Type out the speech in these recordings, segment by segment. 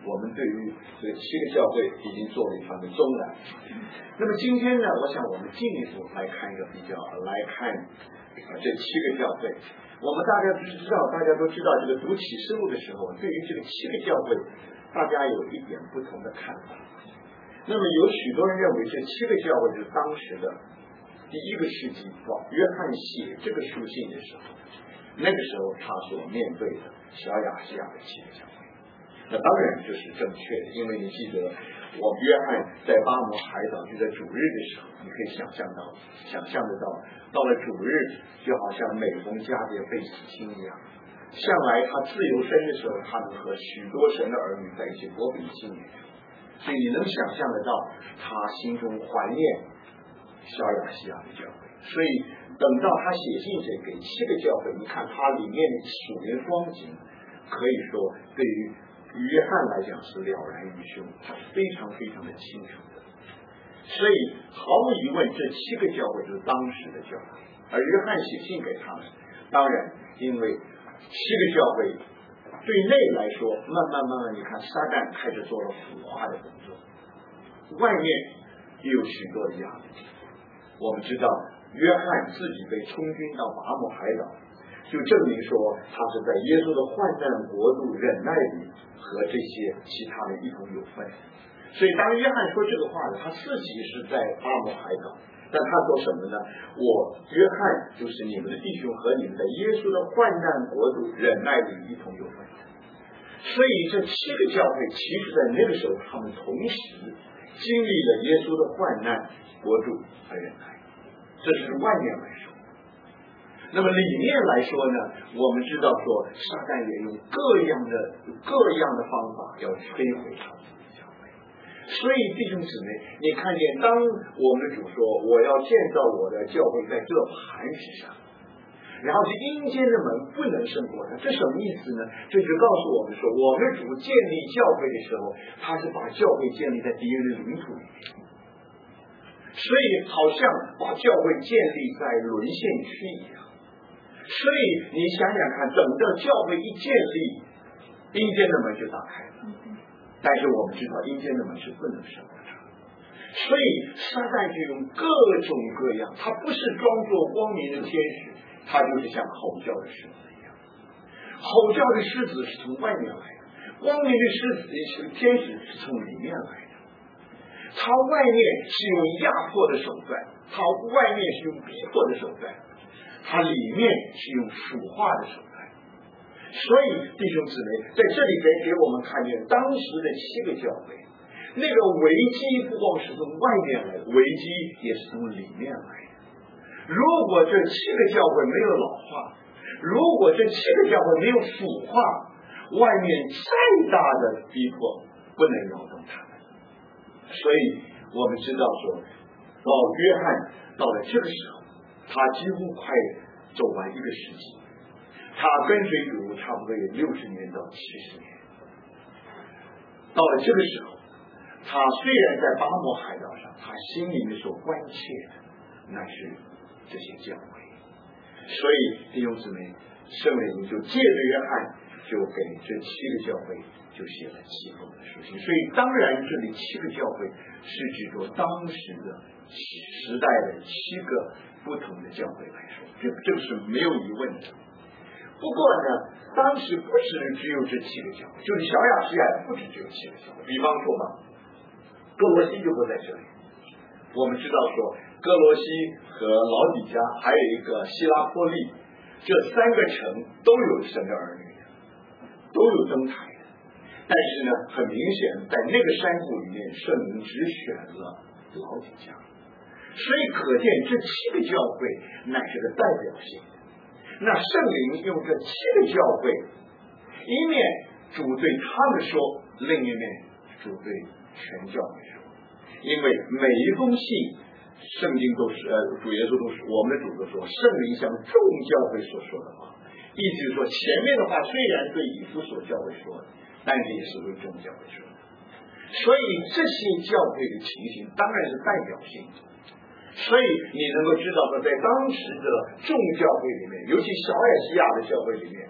我们对于这7个教会已经作为它的中览。那么今天呢，我想我们进一步来看一个比较，来看这7个教会。我们大家都知道，这个读启示录的时候，对于这个7个教会，大家有一点不同的看法。那么有许多人认为这7个教会是当时的第1个世纪，约翰写这个书信的时候，那个时候他所面对的小亚细亚的7个教会。那当然这是正确的，因为你记得我约翰在巴摩海岛就在主日的时候，你可以想象得到，到了主日就好像每逢佳节倍思亲一样。向来他自由身的时候，他能和许多神的儿女在一起过比纪念，所以你能想象得到他心中怀念小亚细亚的教会。所以等到他写信给7个教会，你看他里面的属灵光景，可以说对于约翰来讲是了然于胸，他非常非常的清楚的。所以毫无疑问，这7个教会就是当时的教会，而约翰写信给他们，当然因为7个教会对内来说，慢慢，你看撒旦开始做了腐化的工作，外面又有许多的压力。我们知道约翰自己被充军到拔摩海岛，就证明说他是在耶稣的患难国度忍耐里和这些其他的一同有份。所以当约翰说这个话呢，他自己是在巴摩海岛，但他说什么呢？我约翰就是你们的弟兄和你们在耶稣的患难国度忍耐里一同有份。所以这7个教会其实在那个时候他们同时经历了耶稣的患难国度和忍耐，这是外面来说。那么里面来说呢，我们知道说撒旦也用各样的方法要摧毁他们的教会。所以弟兄姊妹，你看见当我们的主说我要建造我的教会在这磐石上，然后这阴间的门不能胜过它，这什么意思呢？这就告诉我们说，我们的主建立教会的时候，他是把教会建立在敌人的领土里面，所以好像把教会建立在沦陷区一样。所以你想想看，等到教会一建立，阴间的门就打开了。但是我们知道阴间的门是不能胜过它，所以撒旦就用各种各样，他不是装作光明的天使，他就是像吼叫的狮子一样。吼叫的狮子是从外面来的，光明的狮子天使是从里面来的。他外面是用压迫的手段，他外面是用逼迫的手段，他里面是用腐化的手段。所以弟兄姊妹，在这里给我们看见当时的7个教会，那个危机不光是从外面来的，危机也是从里面来的。如果这7个教会没有老化，如果这7个教会没有腐化，外面再大的逼迫不能扰动他们。所以我们知道说，到约翰到了这个时候，他几乎快走完1个世纪，他跟随主差不多有60年到70年。到了这个时候，他虽然在巴摩海岛上，他心里面所关切的那是这些教会。所以弟兄姊妹，圣灵就借着约翰就给这7个教会就写了7封的书信。所以当然这里7个教会是指着当时的时代的7个不同的教会来说，这个是没有疑问的。不过呢，当时不只有这7个教会，就是小亚细亚不只有7个教会。比方说嘛，哥罗西就不在这里。我们知道说哥罗西和老底嘉还有一个希拉波利，这3个城都有神的儿女，都有灯台的。但是呢，很明显在那个山谷里面，圣灵只选了老底嘉，所以可见这7个教会乃是个代表性的。那圣灵用这7个教会，一面主对他们说，另一面主对全教会说。因为每一封信圣经都是主耶稣都是，我们的主都说圣灵向众教会所说的话，意思就是说前面的话虽然对以弗所教会说的，但是也是为众教会说的。所以这些教会的情形当然是代表性的。所以你能够知道说，在当时的众教会里面，尤其小亚细亚的教会里面，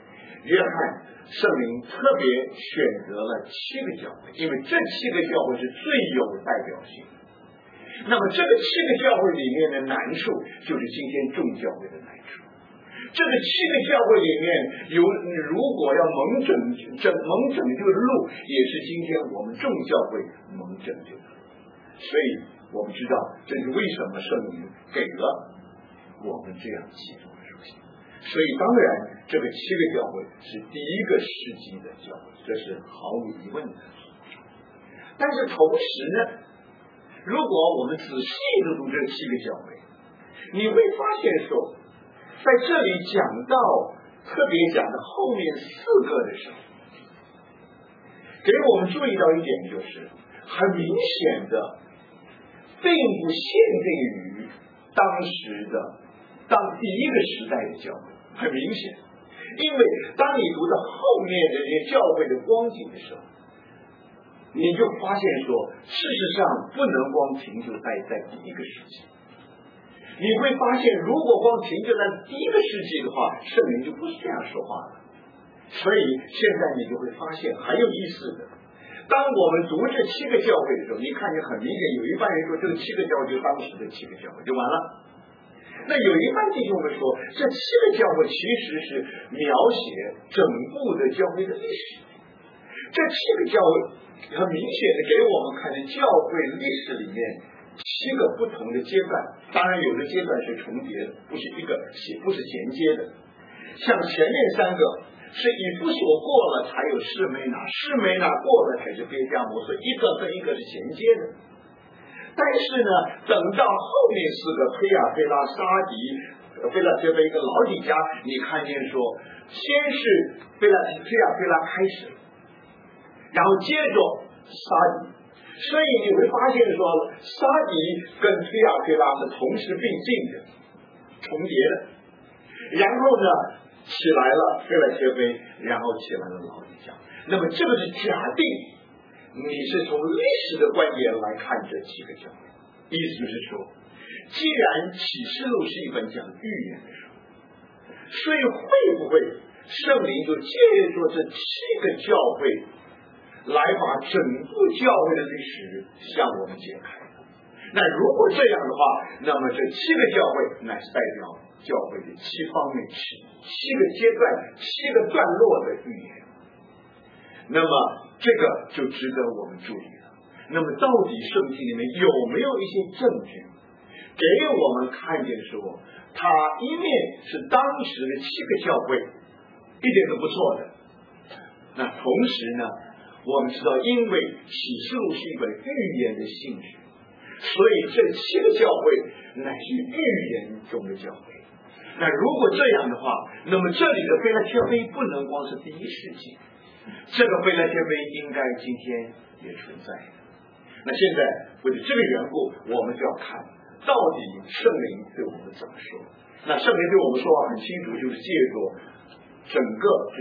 约翰圣灵特别选择了7个教会，因为这7个教会是最有代表性的。那么这个7个教会里面的难处，就是今天众教会的难处。这个7个教会里面如果要蒙拯救的路，也是今天我们众教会蒙拯救的路。所以我们知道，这是为什么圣灵给了我们这样7种的属性。所以当然，这个7个教会是第一个世纪的教会，这是毫无疑问的。但是同时呢，如果我们仔细地读这7个教会，你会发现说，在这里讲到特别讲的后面4个的时候，给我们注意到一点，就是很明显的并不限定于当时的第一个时代的教会，很明显。因为当你读到后面的这些教会的光景的时候，你就发现说，事实上不能光停留在第一个世纪。你会发现，如果光停留在第一个世纪的话，圣灵就不是这样说话了。所以现在你就会发现很有意思的，当我们读这7个教会的时候，你看见很明显，有一半人说这个7个教会就是当时的7个教会就完了。那有一半弟兄们说，这7个教会其实是描写整部的教会的历史。这7个教会很明显的给我们看见教会历史里面7个不同的阶段，当然有的阶段是重叠的，不是衔接的。像前面3个是以弗所过了才有士梅拿，士梅拿过了才是别迦摩，所以一个跟一个是衔接的。但是呢，等到后面4个推亚非拉、沙迪、菲拉铁菲跟老底嘉，你看见说，先是推亚非拉开始，然后接着沙迪。所以你会发现说，沙迪跟推亚非拉是同时并进的，重叠的。然后呢，起来了菲拉铁菲，然后起来了老底嘉。那么这个是假定你是从历史的观点来看这7个教会，意思是说，既然启示录是一本讲预言的书，所以会不会圣灵就借助这7个教会来把整部教会的历史向我们解开？那如果这样的话，那么这7个教会乃是代表教会的7方面、7个阶段、7个段落的预言。那么这个就值得我们注意了。那么到底圣经里面有没有一些证据给我们看见说，它一面是当时的7个教会一点都不错的，那同时呢，我们知道因为启示录是一本预言的性质，所以这7个教会乃是预言中的教会。那如果这样的话，那么这里的菲拉铁菲不能光是第一世纪，这个菲拉铁菲应该今天也存在的。那现在为了这个缘故，我们就要看到底圣灵对我们怎么说。那圣灵对我们说话很清楚，就是借着整个这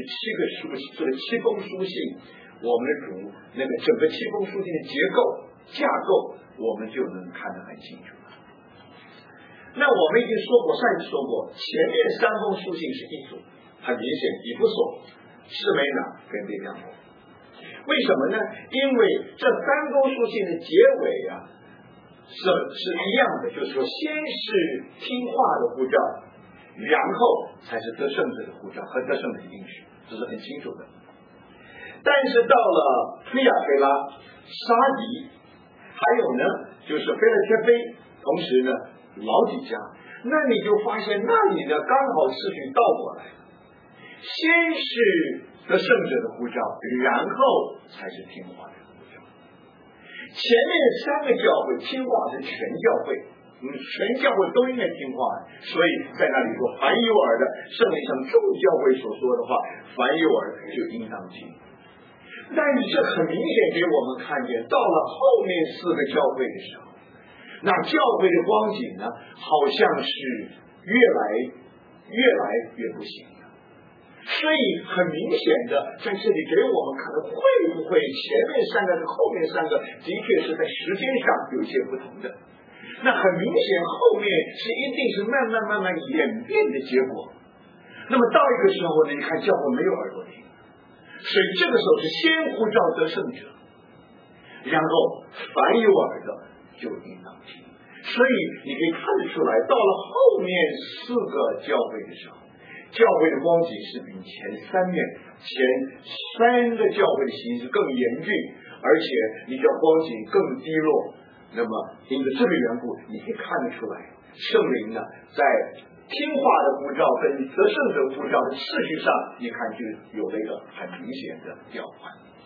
7封书信，我们的主那个整个7封书信的结构架构，我们就能看得很清楚。那我们已经说过，上一次说过，前面3封书信是一组，很明显，以弗所、士梅拿跟别迦摩。为什么呢？因为这3封书信的结尾是一样的，就是说先是听话的呼召，然后才是得胜者的呼召和得胜者的应许，这是很清楚的。但是到了推亚非拉、沙迪，还有呢就是菲拉铁菲，同时呢老底嘉，那你就发现那里呢刚好次序倒过来，先是得胜者的呼召，然后才是听话的呼召。前面3个教会听话是全教会，全教会都应该听话，所以在那里说凡有耳的，圣灵像众教会所说的话，凡有耳就应当听。但是这很明显给我们看见，到了后面4个教会的时候，那教会的光景呢，好像是越来越不行了。所以很明显的在这里给我们看到，会不会前面3个跟后面3个的确是在时间上有些不同的。那很明显后面是一定是慢慢演变的结果。 那么到一个时候呢，你看教会没有耳朵听，所以这个时候是先呼召得胜者，然后凡有耳的就应当听。所以你可以看得出来，到了后面4个教会的时候，教会的光景是比前3个教会的形势更严峻，而且你的光景更低落。那么因着这个缘故，你可以看得出来，圣灵呢在听话的呼召跟得胜者呼召的次序上，你看就有了一个很明显的调换。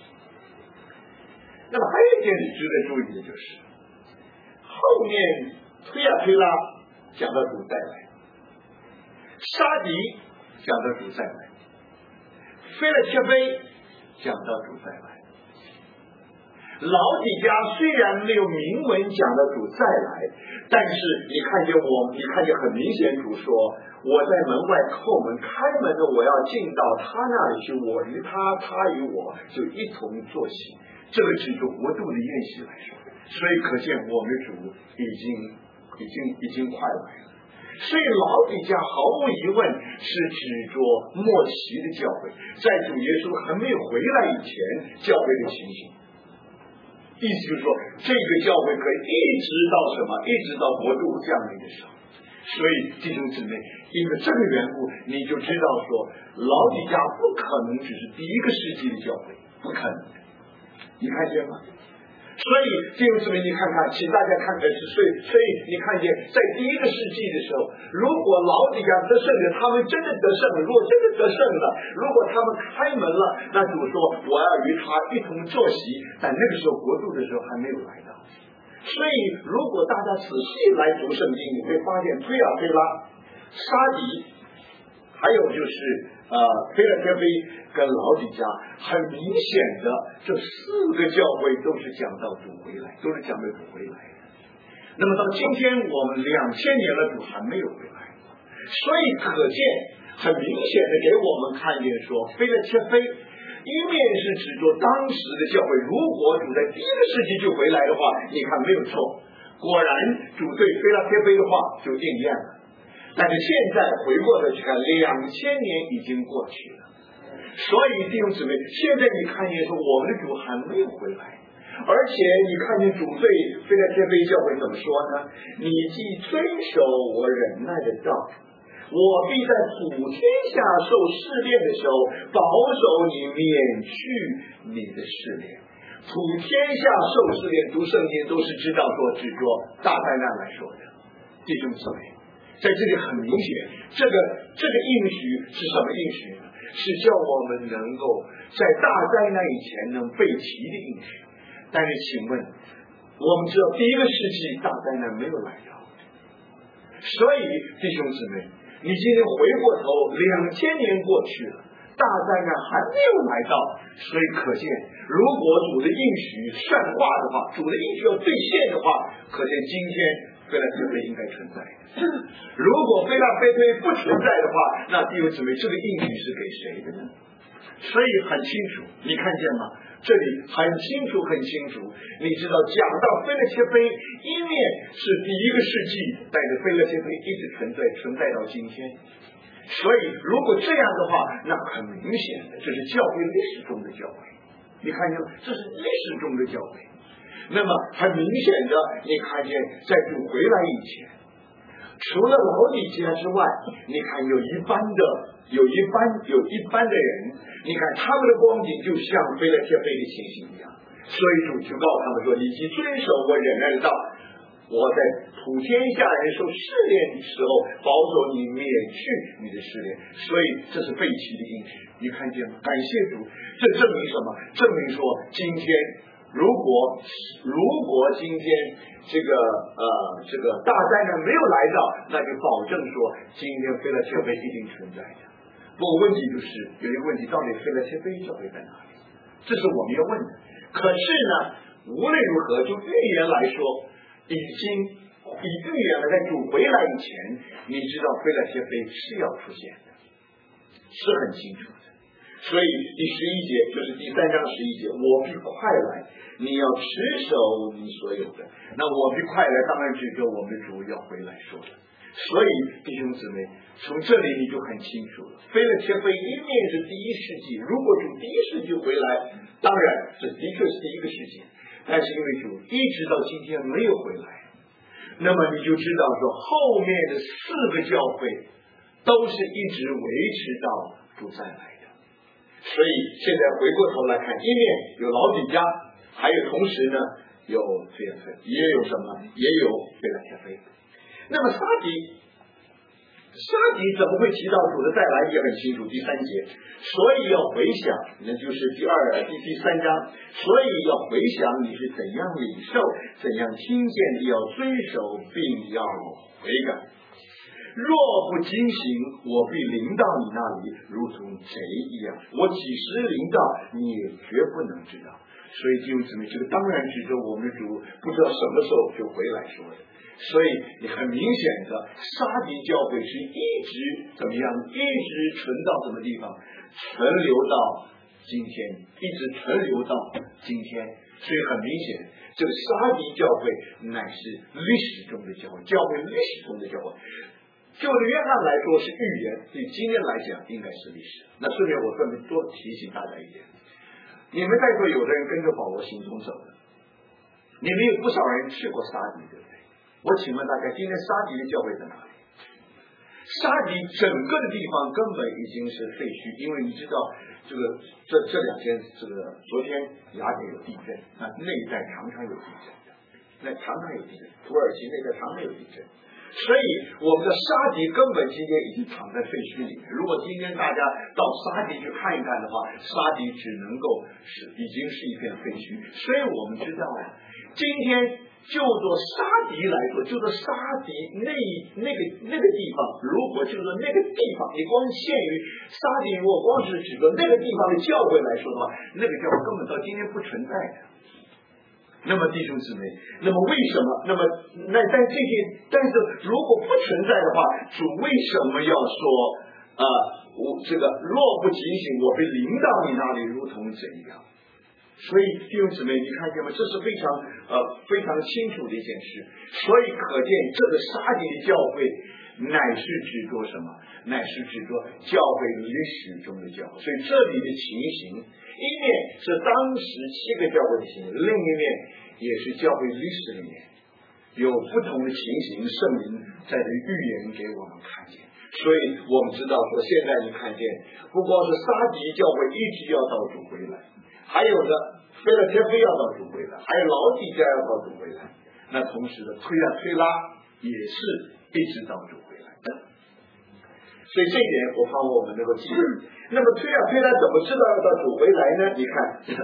那么还有一件值得注意的就是，后面推呀推拉讲到主再来，沙迪讲到主再来，腓立切非讲到主再来，老底家虽然没有明文讲到主再来，但是你看见很明显主说，我在门外叩门，开门的我要进到他那里去，我与他，他与我就一同坐席。这个指着国度的宴席来说，所以可见我们的主已经快来了。所以老底家毫无疑问是指着末期的教会，在主耶稣还没有回来以前教会的情形。意思就是说，这个教会可以一直到什么？一直到国度降临的时候。所以弟兄姊妹，因为这个缘故，你就知道说，老底家不可能只是第1个世纪的教会，不可能的。你看见吗？所以弟兄姊妹，你看看，请大家看看，所以你看见，在第1个世纪的时候，如果老底家得胜的，他们真的得胜了，如果真的得胜了，如果他们开门了，那主说我要与他一同坐席，但那个时候国度的时候还没有来到。所以如果大家仔细来读圣经，你会发现推呀推拉、沙迪，还有就是腓立切非跟老底家，很明显的这4个教会都是讲到主回来，都是讲到主回来的。那么到今天我们2000年了，主还没有回来，所以可见很明显的给我们看见说，腓立切非一面是指着当时的教会，如果主在第1个世纪就回来的话，你看没有错，果然主对腓立切非的话就应验了。但是现在回过头去看，2000年已经过去了，所以弟兄姊妹，现在你看见说我们的主还没有回来，而且你看见主对腓立切非教会怎么说呢？你既遵守我忍耐的道，我必在普天下受试炼的时候保守你，免去你的试炼。普天下受试炼，读圣经都是知道说指着大灾难来说的。弟兄姊妹，在这里很明显，这个应许是什么应许呢？是叫我们能够在大灾难以前能备齐的应许。但是请问，我们知道第1个世纪大灾难没有来到，所以弟兄姊妹，你今天回过头，2000年过去了，大灾难还没有来到，所以可见，如果主的应许善化的话，主的应许要兑现的话，可见今天腓立切非应该存在的。如果腓立切非不存在的话，那弟兄姊妹，这个应许是给谁的呢？所以很清楚，你看见吗？这里很清楚，你知道讲到腓立切非，一面是第1个世纪带着腓立切非一直存在到今天，所以如果这样的话，那很明显的这是教会历史中的教会，你看见吗？这是历史中的教会。那么很明显的，你看见在主回来以前，除了老底家之外，你看有一般的人，你看他们的光景就像腓立切非的情形一样，所以主就告诉他们说，你既遵守我忍耐的道，我在普天下人受试炼的时候保守你，免去你的试炼。所以这是备齐的应许，你看见吗？感谢主。这证明什么？证明说今天如果今天这个大灾难没有来到，那就保证说今天腓立切非一定存在的。不过问题就是有一个问题，到底腓立切非教会在哪里？这是我们要问的。可是呢，无论如何，就预言来说，已经以预言了，在主回来以前，你知道腓立切非是要出现的，是很清楚的。所以第11节就是第3章11节，我必快来，你要持守你所有的。那我必快来，当然指着我们的主要回来说的。 所以弟兄姊妹，从这里你就很清楚了，腓立铁非一面是第一世纪，如果主第一世纪回来，当然这的确是第一个世纪，但是因为主一直到今天没有回来，那么你就知道说后面的4个教会都是一直维持到主再来的。所以现在回过头来看，一面有老底嘉，还有同时呢有腓立铁，也有什么，也有腓立铁非。那么撒底怎么会提到主的再来也很清楚，第3节，所以要回想，那就是第3章，所以要回想你是怎样领受，怎样听见的，要遵守，并要悔改。若不警醒，我必临到你那里，如同贼一样。我几时临到，你也绝不能知道。所以弟兄姊妹，这个当然指着我们的主不知道什么时候就回来说的。所以你很明显的，撒底教会是一直怎么样，一直存到什么地方，存留到今天，一直存留到今天。所以很明显，这个撒底教会乃是历史中的教会，教会历史中的教会。就约翰来说是预言，对今天来讲应该是历史。那顺便我顺便多提醒大家一点，你们在座有的人跟着保罗行踪走的，你们有不少人去过撒底，对不对？我请问大家，今天撒底的教会在哪里？撒底整个的地方根本已经是废墟，因为你知道这2天，昨天雅典有地震，那一带常常有地震的，那常常有地震，土耳其那带常常有地震。所以我们的沙迪根本今天已经藏在废墟里面。如果今天大家到沙迪去看一看的话，沙迪只能够已经是一片废墟。所以我们知道今天就做沙迪来说，就做沙迪那个地方，如果就说那个地方，你光限于沙迪，如果光是指着那个地方的教会来说的话，那个教会根本到今天不存在的。那么弟兄姊妹，那么为什么？但是如果不存在的话，主为什么要说这个若不警醒，我被临到你那里，如同怎样？所以弟兄姊妹，你看见吗？这是非常清楚的一件事。所以可见这个沙迪的教会乃是指着什么？乃是指着教会历史中的教会。所以这里的情形，一面是当时7个教会的情形，另一面也是教会历史里面有不同的情形，圣灵在这预言给我们看见。所以我们知道说，现在你看见不光是撒底教会一直要到主回来，还有的腓立铁非要到主回来，还有老底嘉要到主回来，那同时的推拉也是一直到主回来的。所以这一点我盼望我们能够记住。那么推拉怎么知道要到主回来呢？你看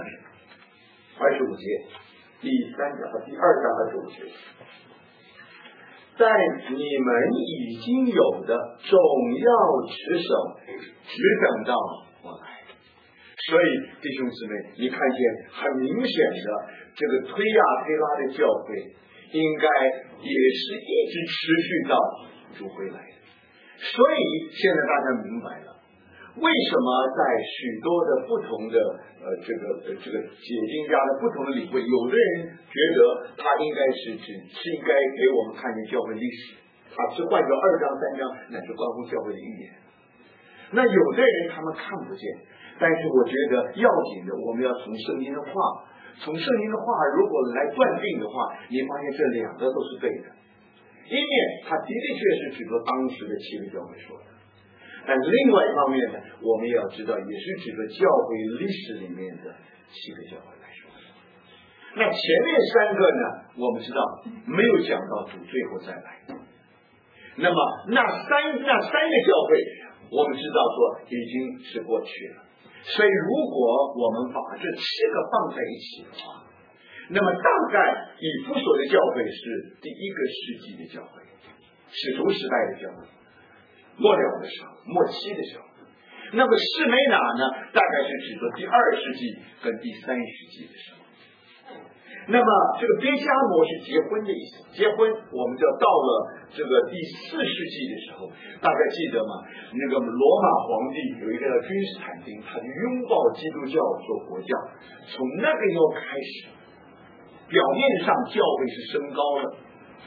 25节，第2章25节，但你们已经有的总要持守，只等到我来。所以弟兄姊妹，你看见很明显的这个推拉的教会应该也是一直持续到主回来的。所以现在大家明白了，为什么在许多的不同的这个解经家的不同的领会，有的人觉得他应该是应该给我们看见教会历史，他是换作2章3章乃是关乎教会的预言。那有的人他们看不见，但是我觉得要紧的，我们要从圣经的话如果来断定的话，你发现这2个都是对的。一面他的确是指着当时的7个教会说的，但另外一方面呢，我们也要知道，也是指着教会历史里面的7个教会来说的。那前面3个呢，我们知道没有讲到主最后再来。那么那三个教会，我们知道说已经是过去了。所以如果我们把这7个放在一起的话，那么大概以弗所的教会是第1个世纪的教会，使徒时代的教会，末了的时候，末期的时候。那么士美拿呢，大概是指着第2世纪跟第3世纪的时候。那么这个别迦摩是结婚的意思，结婚我们就到了这个第4世纪的时候，大家记得吗？那个罗马皇帝有一个君士坦丁，他就拥抱基督教做国教，从那个以后开始，表面上教会是升高了，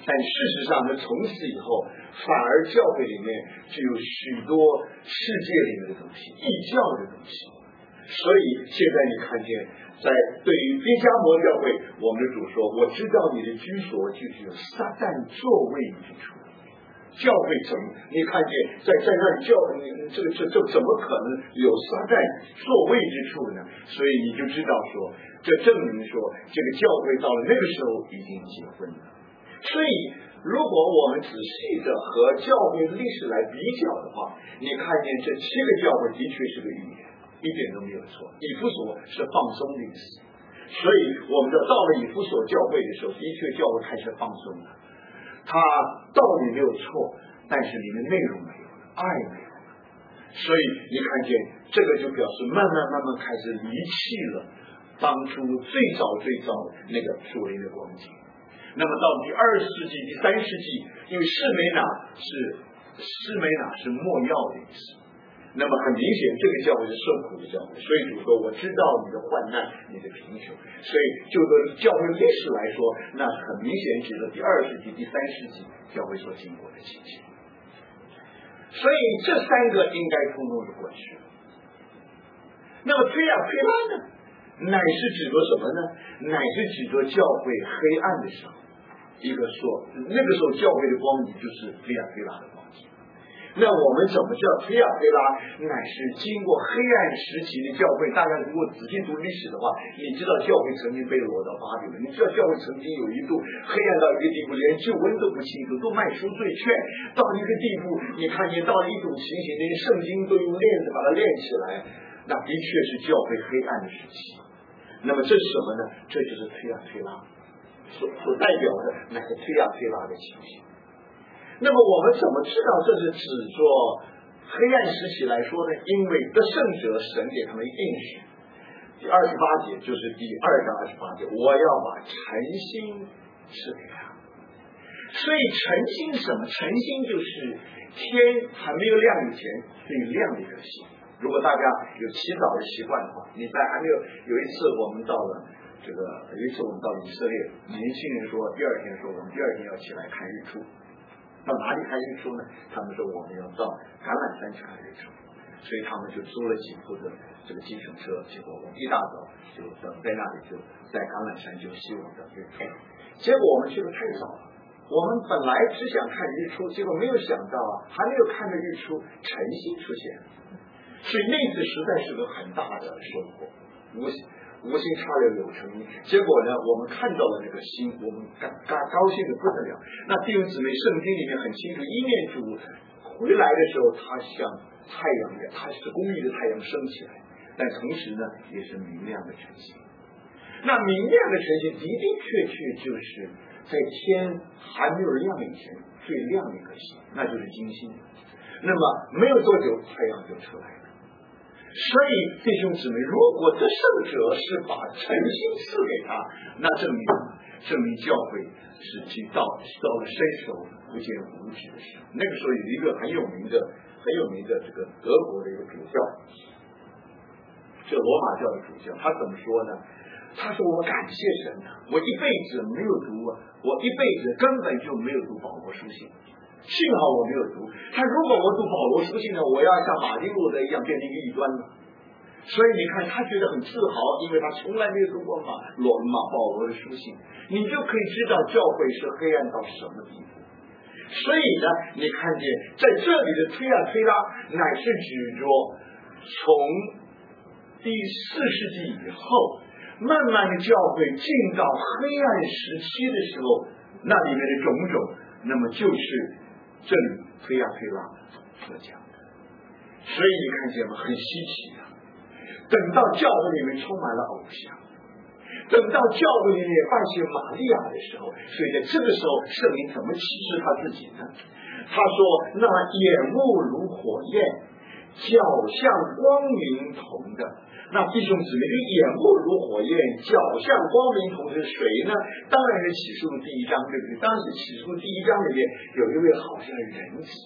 但事实上呢，从此以后，反而教会里面就有许多世界里面的东西，异教的东西。所以现在你看见，在对于别迦摩教会，我们的主说：“我知道你的居所就是有撒旦座位之处。”教会城，你看见在那里这怎么可能有撒旦座位之处呢？所以你就知道说，这证明说这个教会到了那个时候已经结婚了。所以如果我们仔细的和教会历史来比较的话，你看见这7个教会的确是个预言，一点都没有错。以弗所是放松的意思，所以我们到了以弗所教会的时候，的确教会开始放松了。它道理没有错，但是里面内容没有了，爱没有了。所以你看见这个就表示慢慢开始离弃了当初最早那个属灵的光景。那么到第20世纪、第3世纪，因为士美拿是没药的意思。那么很明显，这个教会是受苦的教会，所以主说我知道你的患难，你的贫穷。所以就对教会历史来说，那很明显指的第2世纪、第3世纪教会所经过的情形。所以这3个应该通通的过去。那么推拉呢，乃是指着什么呢？乃是指着教会黑暗的时候。一个说那个时候教会的光明就是推拉的光景。那我们怎么知道推拉乃是经过黑暗时期的教会？大家如果仔细读历史的话，你知道教会曾经被掳到巴比伦，你知道教会曾经有一度黑暗到一个地步，连救恩都不清楚，都卖赎罪券，到一个地步，你看见到了一种情形，连圣经都用链子把它链起来，那的确是教会黑暗的时期。那么这是什么呢？这就是推拉所代表的那个推拉的情形。那么我们怎么知道这是指着黑暗时期来说呢？因为得胜者神给他们应许，第28节就是第2章28节，我要把晨星赐给他。所以晨星什么？晨星就是天还没有亮以前最亮的一颗星。如果大家有起早的习惯的话，你在还没有一次我们到了以色列，年轻人说第二天说我们第2天要起来看日出。到哪里看日出呢？他们说我们要到橄榄山去看日出，所以他们就租了几部的这个计程车，结果我们一大早就等在那里，就在橄榄山就希望等日出。结果我们去的太早了，我们本来只想看日出，结果没有想到还没有看着日出，晨星出现了，所以那次实在是个很大的收获，无心插柳有成荫。结果呢，我们看到了那个星，我们高兴的不得了。那弟兄姊妹，圣经里面很清楚，一念主回来的时候，他像太阳一样，他是公义的太阳升起来，但同时呢，也是明亮的晨星。那明亮的晨星的的确确就是在天还没有亮以前最亮的一颗星，那就是金星。那么没有多久，太阳就出来了。所以弟兄姊妹，如果这圣者是把晨星赐给他，那证明教会是到了伸手不见五指的时候。那个时候有一个很有名的这个德国的一个主教，这罗马教的主教，他怎么说呢？他说我感谢神啊，我一辈子没有读我一辈子根本就没有读保罗书信。幸好我没有读，他如果我读保罗书信呢，我要像马丁路德一样变成一个异端了。所以你看，他觉得很自豪，因为他从来没有读过保罗的书信。你就可以知道教会是黑暗到什么地步。所以呢，你看见在这里的推拉，乃是指着从第4世纪以后，慢慢的教会进到黑暗时期的时候，那里面的种种，那么就是这里推拉所讲的。所以你看见吗？很稀奇啊！等到教会里面充满了偶像，等到教会里面拜谢玛利亚的时候，所以在这个时候，圣灵怎么启示他自己呢？他说：“那眼目如火焰，脚像光明铜的。”那弟兄姊妹，这眼目如火焰，脚像光明铜是谁呢？当然是启示录第1章，对不对？当时启示录第1章里面有一位好像人子。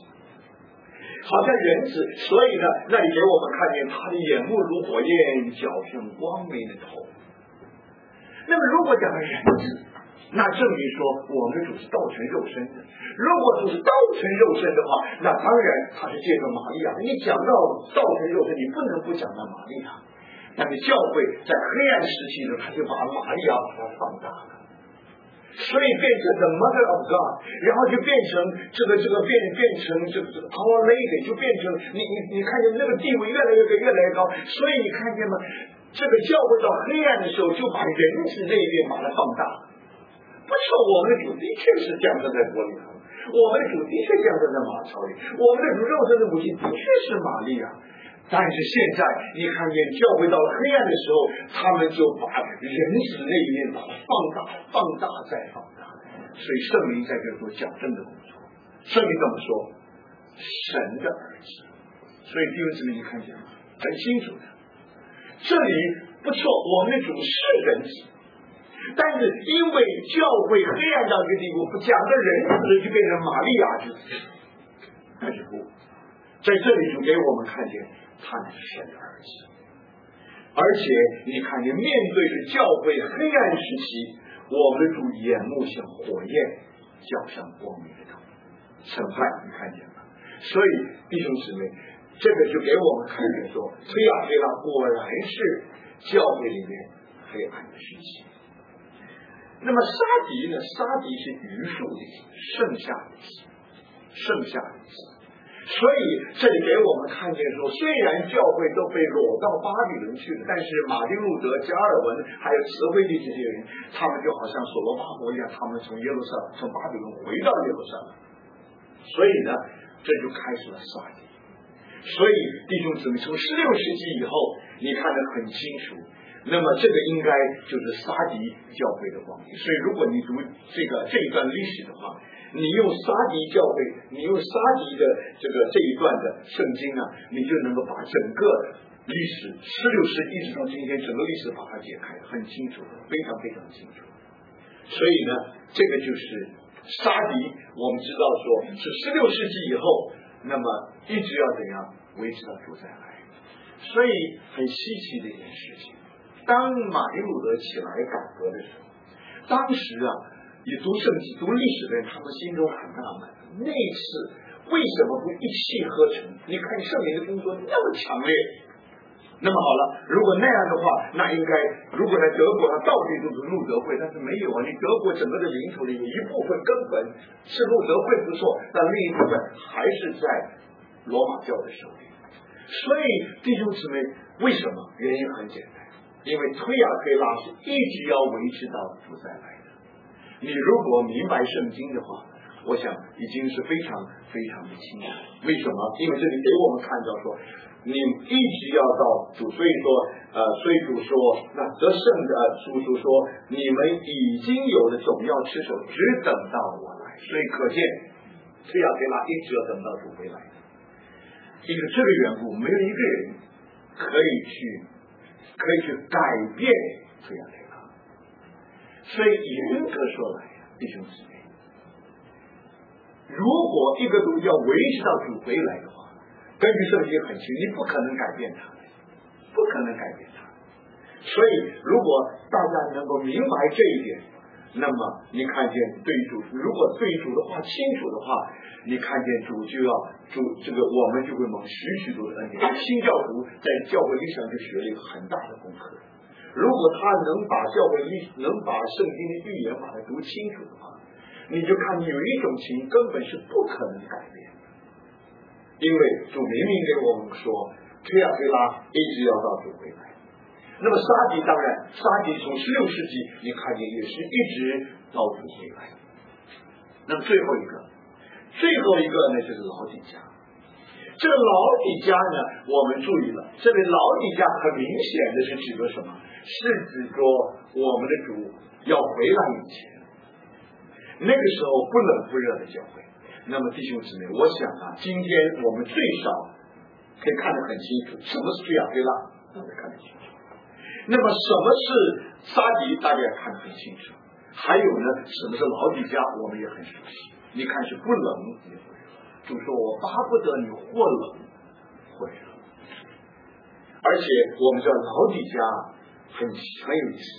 所以呢，那里给我们看见他的眼目如火焰，脚像光明的铜。那么如果讲人子， 那证明说我们的主是道成肉身的。如果主是道成肉身的话，那当然他是借着玛利亚。你讲到道成肉身，你不能不讲到玛利亚。但是教会在黑暗时期呢，他就把玛利亚把它放大了，所以变成 the mother of God， 然后就变成变成our lady， 就变成你看见那个地位越来越高。所以你看见吗？这个教会到黑暗的时候，就把人子那一边把它放大。不错，我们的主的确是降生在伯利恒，我们的主的确降生在马槽里，我们的主肉身的母亲的确是玛利亚。但是现在你看见教会到了黑暗的时候，他们就把人子那一面把它放大再放大。所以圣灵在这做矫正的工作。圣灵怎么说？神的儿子。所以弟兄姊妹，你看见吗？很清楚的。这里不错，我们的主是人子，但是因为教会黑暗到一个地步，讲的人子就变成玛利亚之子，但是不在这里就给我们看见他是神的儿子。而且你看见面对着教会黑暗时期，我们的主眼目像火焰，脚像光明的头，审判，你看见吗？所以弟兄姊妹，这个就给我们看见说，推雅推拉果然是教会里面黑暗的时期。那么杀敌呢？杀敌是余数的意思，剩下的意思，剩下的意思。所以这里给我们看见说，虽然教会都被掳到巴比伦去了，但是马丁路德、加尔文还有慈惠利这些人，他们就好像所罗巴伯一样，他们从巴比伦回到耶路撒冷。所以呢，这就开始了杀敌。所以弟兄姊妹，从16世纪以后，你看得很清楚。那么这个应该就是撒狄教会的光景。所以如果你读这一段历史的话，你用撒狄教会，你用撒狄的这一段的圣经啊，你就能够把整个历史16世纪一直到今天整个历史把它解开，很清楚，非常非常清楚。所以呢，这个就是撒狄，我们知道说是16世纪以后，那么一直要怎样维持到主再来。所以很稀奇的一件事情，当马丁路德起来改革的时候，当时啊，你读圣经、读历史的人，他们心中很纳闷，那次为什么不一气呵成？你看圣灵的工作那么强烈。那么好了，如果那样的话，那应该如果在德国，它到处都是路德会，但是没有啊。你德国整个的领土里有一部分根本是路德会不错，但另一部分还是在罗马教的手里。所以弟兄姊妹，为什么？原因很简单，因为推雅推拉是一直要维持到主再来的。你如果明白圣经的话，我想已经是非常非常的清楚。为什么？因为这里给我们看到说，你一直要到主，所以主说，那得胜的主说，你们已经有的总要持守，只等到我来。所以可见推雅推拉一直要等到主回来的。因为这个缘故，没有一个人可以去改变推雅推拉。所以严格说来，弟兄姊妹，如果一个东西要维持到主回来的话，根据圣经很清，你不可能改变它，不可能改变它。所以如果大家能够明白这一点，那么你看见对主，如果对主的话清楚的话，你看见主就要我们就会蒙许多的恩典。新教徒在教会历史上就学了一个很大的功课。如果他能把圣经的预言把它读清楚的话，你就看有一种情根本是不可能改变的，因为主明明给我们说，推雅推拉一直要到主回来。那么撒狄当然，撒狄从16世纪你看见也是一直到主回来。那么最后一个呢，就是老底嘉。这个老底嘉呢，我们注意了，这个老底嘉很明显的是指的什么？是指着我们的主要回来以前，那个时候不冷不热的教会。那么弟兄姊妹，我想啊，今天我们最少可以看得很清楚，什么是推雅推拉，大家看得清楚。那么什么是撒狄，大家也看得很清楚。还有呢，什么是老底嘉，我们也很熟悉。你看是不冷也不热。主说我巴不得你或冷或热。而且我们知道老底嘉很有意思的，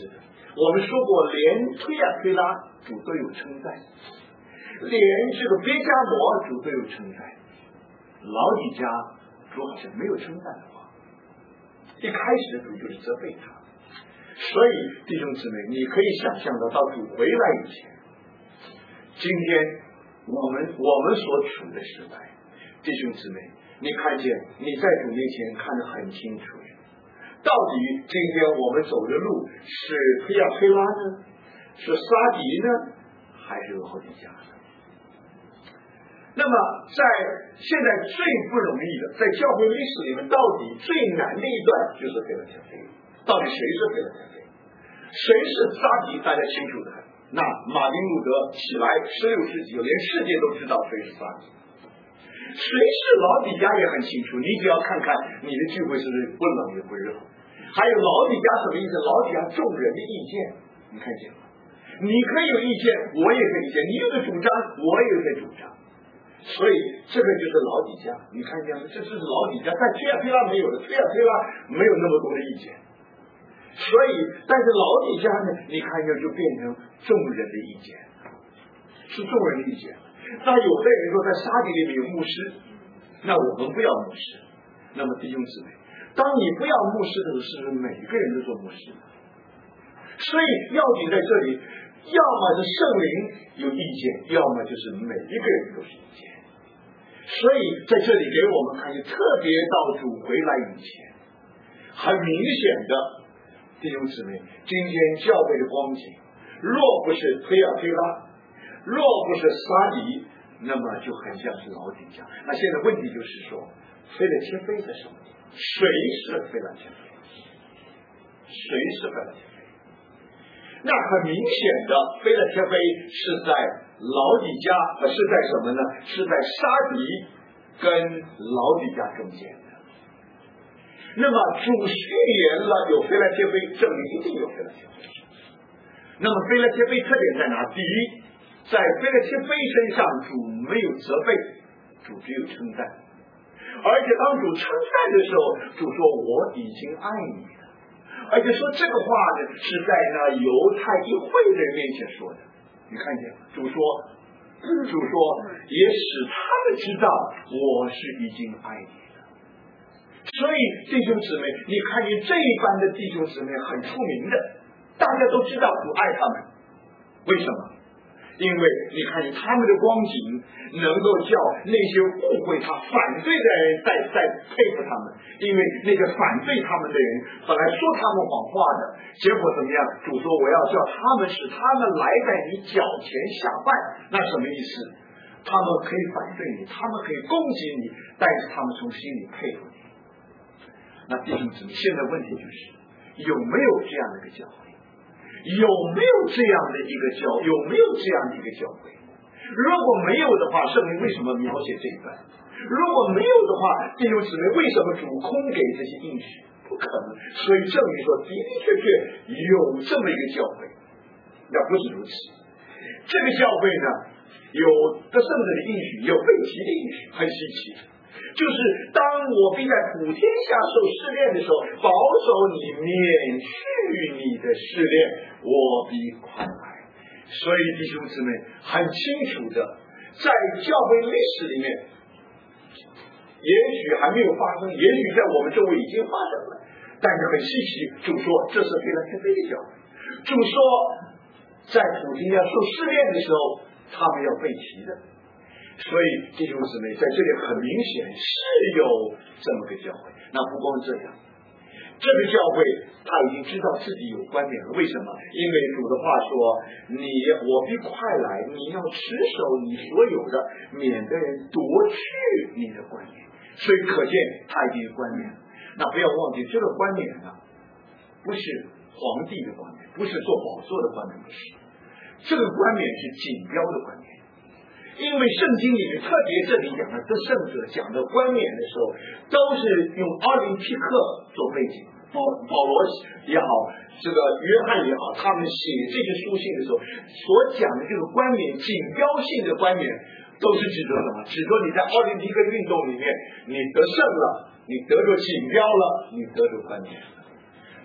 我们说过，连推亚推拉主都有称赞，连这个别加摩主都有称赞，老底家主好像没有称赞的话，一开始的主就是责备他。所以弟兄姊妹，你可以想象到主回来以前，今天我们所处的时代，弟兄姊妹，你看见你在主面前看得很清楚，到底今天我们走的路是推亚推拉呢，是撒迪呢，还是老底家呢？那么在现在最不容易的，在教会历史里面，到底最难的一段就是腓拉铁非。到底谁是腓拉铁非？谁是撒迪？大家清楚的很。那马丁路德起来16世纪，连世界都知道谁是撒迪。谁是老底家也很清楚，你只要看看你的聚会是不是不冷也不热。还有老底家什么意思？老底家众人的意见，你看见吗？你可以有意见，我也可以有意见，你有个主张，我也有个主张。所以这个就是老底家，你看见吗？这是老底家，但推亚推拉没有的，推亚推拉没有那么多的意见。所以，但是老底家呢，你看见就变成众人的意见，是众人的意见。那有的人说在沙地里面有牧师，那我们不要牧师。那么弟兄姊妹，当你不要牧师的时候，是不是每一个人都做牧师？所以要紧在这里，要么是圣灵有意见，要么就是每一个人都是意见。所以在这里给我们看见，特别到主回来以前，很明显的弟兄姊妹，今天教会的光景，若不是推亚推拉，若不是撒迪，那么就很像是老底家。那现在问题就是说，腓拉铁非在什么地方？谁是腓拉铁非？谁是腓拉铁非？那很明显的，腓拉铁非是在老底家，是在什么呢？是在撒迪跟老底家中间的。那么主预言了有腓拉铁非，证明一定有腓拉铁非。那么腓拉铁非特点在哪？第一，在腓拉铁非身上，主没有责备，主只有称赞。而且当主称赞的时候，主说我已经爱你了。而且说这个话呢，是在那犹太议会的人面前说的。你看见主说也使他们知道我是已经爱你了。所以弟兄姊妹，你看见这一班的弟兄姊妹很出名的，大家都知道主爱他们。为什么？因为你看见他们的光景能够叫那些误会他、反对的人在佩服他们，因为那个反对他们的人本来说他们谎话的，结果怎么样？主说我要叫他们使他们来在你脚前下拜，那什么意思？他们可以反对你，他们可以攻击你，但是他们从心里佩服你。那弟兄姊妹，现在问题就是有没有这样的一个教会？有没有这样的一个有没有这样的一个教会？如果没有的话，圣灵为什么描写这一段？如果没有的话，弟兄姊妹，为什么主空给这些应许？不可能。所以证明说，的的确确有这么一个教会。那不是如此。这个教会呢，有得胜者的应许，有被提的应许，很稀奇。就是当我必在普天下受试炼的时候，保守你，免去你的试炼，我必宽来。所以弟兄姊妹很清楚的，在教会历史里面，也许还没有发生，也许在我们周围已经发生了，但是很稀奇。主说这是腓拉铁非的教会，主说在普天下受试炼的时候，他们要被提的。所以弟兄姊妹，在这里很明显是有这么个教会。那不光这样，这个教会他已经知道自己有冠冕了。为什么？因为主的话说，我必快来，你要持守你所有的，免得人夺去你的冠冕。所以可见他已经有冠冕了。那不要忘记，这个冠冕呢，不是皇帝的冠冕，不是做宝座的冠冕，不是。这个冠冕是锦标的冠冕。因为圣经里面特别这里讲的得胜者讲的冠冕的时候，都是用奥林匹克做背景。保罗也好，这个约翰也好，他们写这些书信的时候所讲的这个冠冕，锦标性的冠冕，都是指着什么？指着你在奥林匹克运动里面你得胜了，你得着锦标了，你得着冠冕了。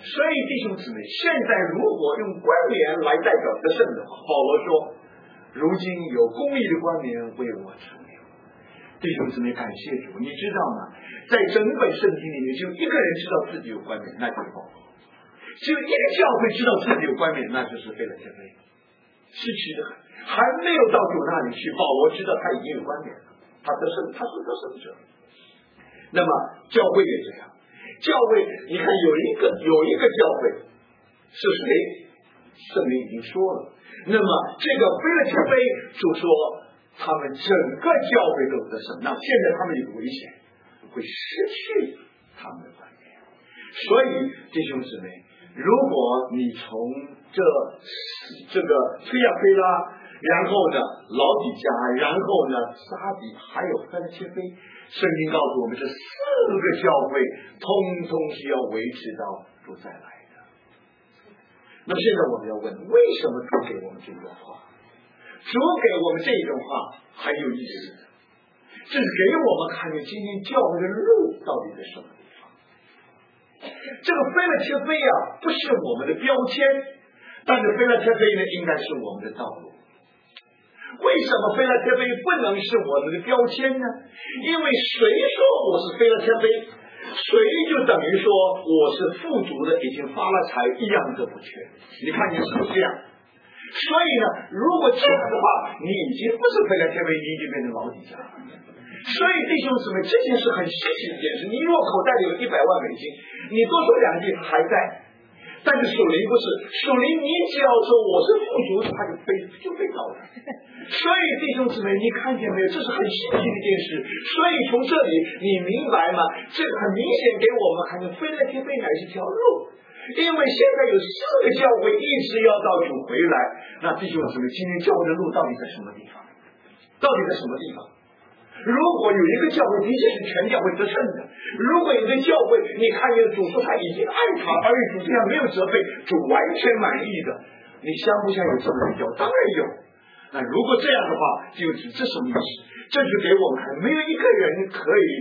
所以弟兄姊妹，现在如果用冠冕来代表得胜的话，保罗说，如今有公义的冠冕为我成留。弟兄姊妹，感谢主，你知道吗？在整本圣经里面，就一个人知道自己有冠冕，那就是保罗；只有一个教会知道自己有冠冕，那就是腓立比。失去的还没有到主那里去，保罗知道他已经有冠冕了，他得胜，他是得胜者。那么教会也这样，教会你看有一个教会是谁？圣灵已经说了。那么这个腓立比就说他们整个教会都得胜，那现在他们有危险，会失去他们的冠冕。所以弟兄姊妹，如果你从这个推亚非拉，然后呢老底嘉，然后呢撒底，还有腓立比，圣经告诉我们这4个教会通通是要维持到主再来的。那么现在我们要问，为什么主给我们这段话？主给我们这一段话很有意思的，这是给我们看见今天教会的路到底在什么地方。这个腓立比啊，不是我们的标签，但是腓立比呢，应该是我们的道路。为什么腓立比不能是我们的标签呢？因为谁说我是腓立比，谁就等于说我是富足的，已经发了财，一样都不缺。你看见是不是这样？所以呢，如果这样的话，你已经不是腓立比，你已经变成老底嘉了。所以弟兄姊妹，这件事很稀奇的一件事。你若口袋里有100万美金，你多说2句还在，但是属灵不是，属灵你只要说我是富足，他就被搞了。所以弟兄姊妹，你看见没有？这是很稀奇的一件事。所以从这里你明白吗？这个很明显给我们看见腓立比乃是条路。因为现在有4个教会一直要到主回来，那弟兄姊妹，今天教会的路到底在什么地方？到底在什么地方？如果有一个教会的确是全教会得胜的，如果有一个教会你看见主说他已经爱他，而且主这样没有责备，主完全满意的，你相不相有这么一个教？当然有。那如果这样的话，就指这什么意思？这就给我们看，没有一个人可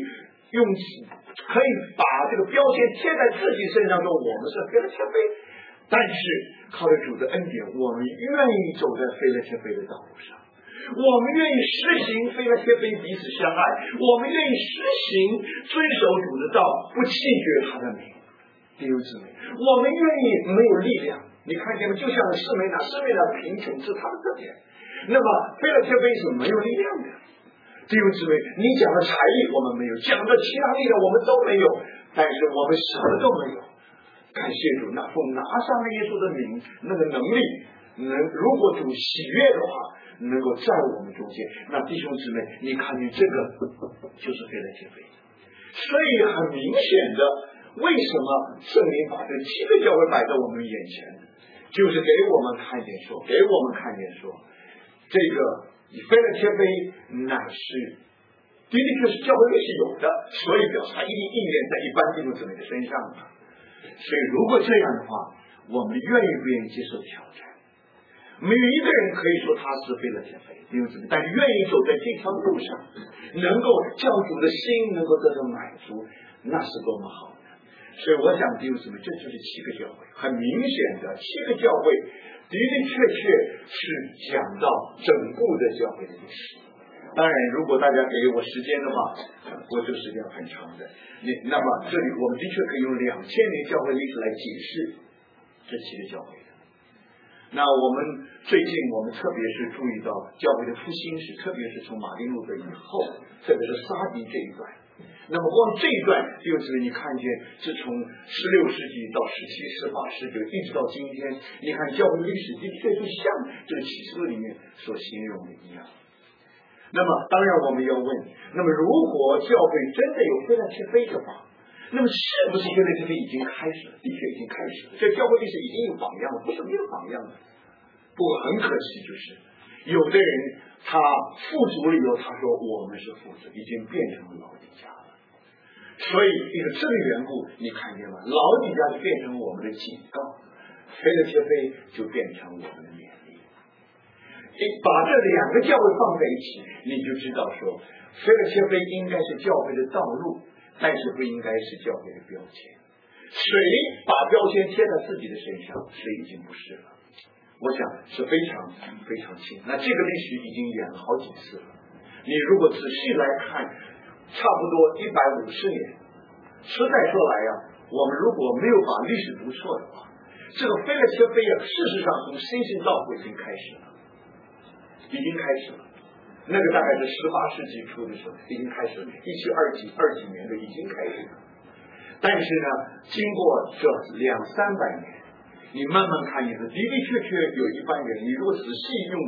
以把这个标签贴在自己身上说我们是腓立比，但是靠着主的恩典，我们愿意走在腓立比的道路上，我们愿意实行腓立比彼此相爱，我们愿意实行遵守主的道，不弃绝他的名。弟兄姊妹，我们愿意没有力量，你看见吗？就像士梅拿贫穷是他的特点，那么腓立比是没有力量的。弟兄姊妹，你讲的才艺我们没有，讲的其他力量我们都没有，但是我们什么都没有。感谢主，那奉拿上了耶稣的名，那个能力如果主喜悦的话，能够在我们中间，那弟兄姊妹，你看见这个就是腓立比。所以很明显的，为什么圣灵把这7个教会摆在我们眼前，就是给我们看见说，这个腓立比乃是的确是教会历史有的，所以表示它一定应验在一般弟兄姊妹的身上的。所以如果这样的话，我们愿意不愿意接受挑战？没有一个人可以说他是腓立比弟兄姊妹，但是愿意走在这条路上，能够教主的心能够得到满足，那是多么好的。所以我想弟兄姊妹，这就是7个教会，很明显的7个教会的确是讲到整部的教会的历史。当然如果大家给我时间的话，我这个时间很长的，那么这里我们的确可以用2000年教会历史来解释这7个教会的。那我们最近我们特别是注意到教会的复兴史，特别是从马丁路德以后，特别是撒迪这一段。那么光这一段就是你看见是从16世纪到17、18、19一直到今天，你看教会历史的确就像这个启示录里面所形容的一样。那么当然我们要问，那么如果教会真的有腓立比的话，那么是不是腓立比已经开始了？的确已经开始了，这教会历史已经有榜样了，不是没有榜样的。不过很可惜，就是有的人他富足了以后，他说我们是富足，已经变成了老底嘉了。所以因为这个缘故，你看见吗？老底嘉就变成我们的警告，腓立比就变成我们的勉励。把这2个教会放在一起，你就知道说，腓立比应该是教会的道路，但是不应该是教会的标签。 谁把标签贴在自己的身上，谁已经不是了。我想是非常非常清。那这个历史已经演了好几次了。你如果仔细来看，差不多150年。实在说来呀，我们如果没有把历史读错的话，这个菲拉切菲呀，事实上从新兴教会已经开始了，已经开始了。那个大概是18世纪初的时候已经开始了，17、2几年的已经开始了。但是呢，经过这200-300年，你慢慢看，你的的确确有一班人，你如果仔细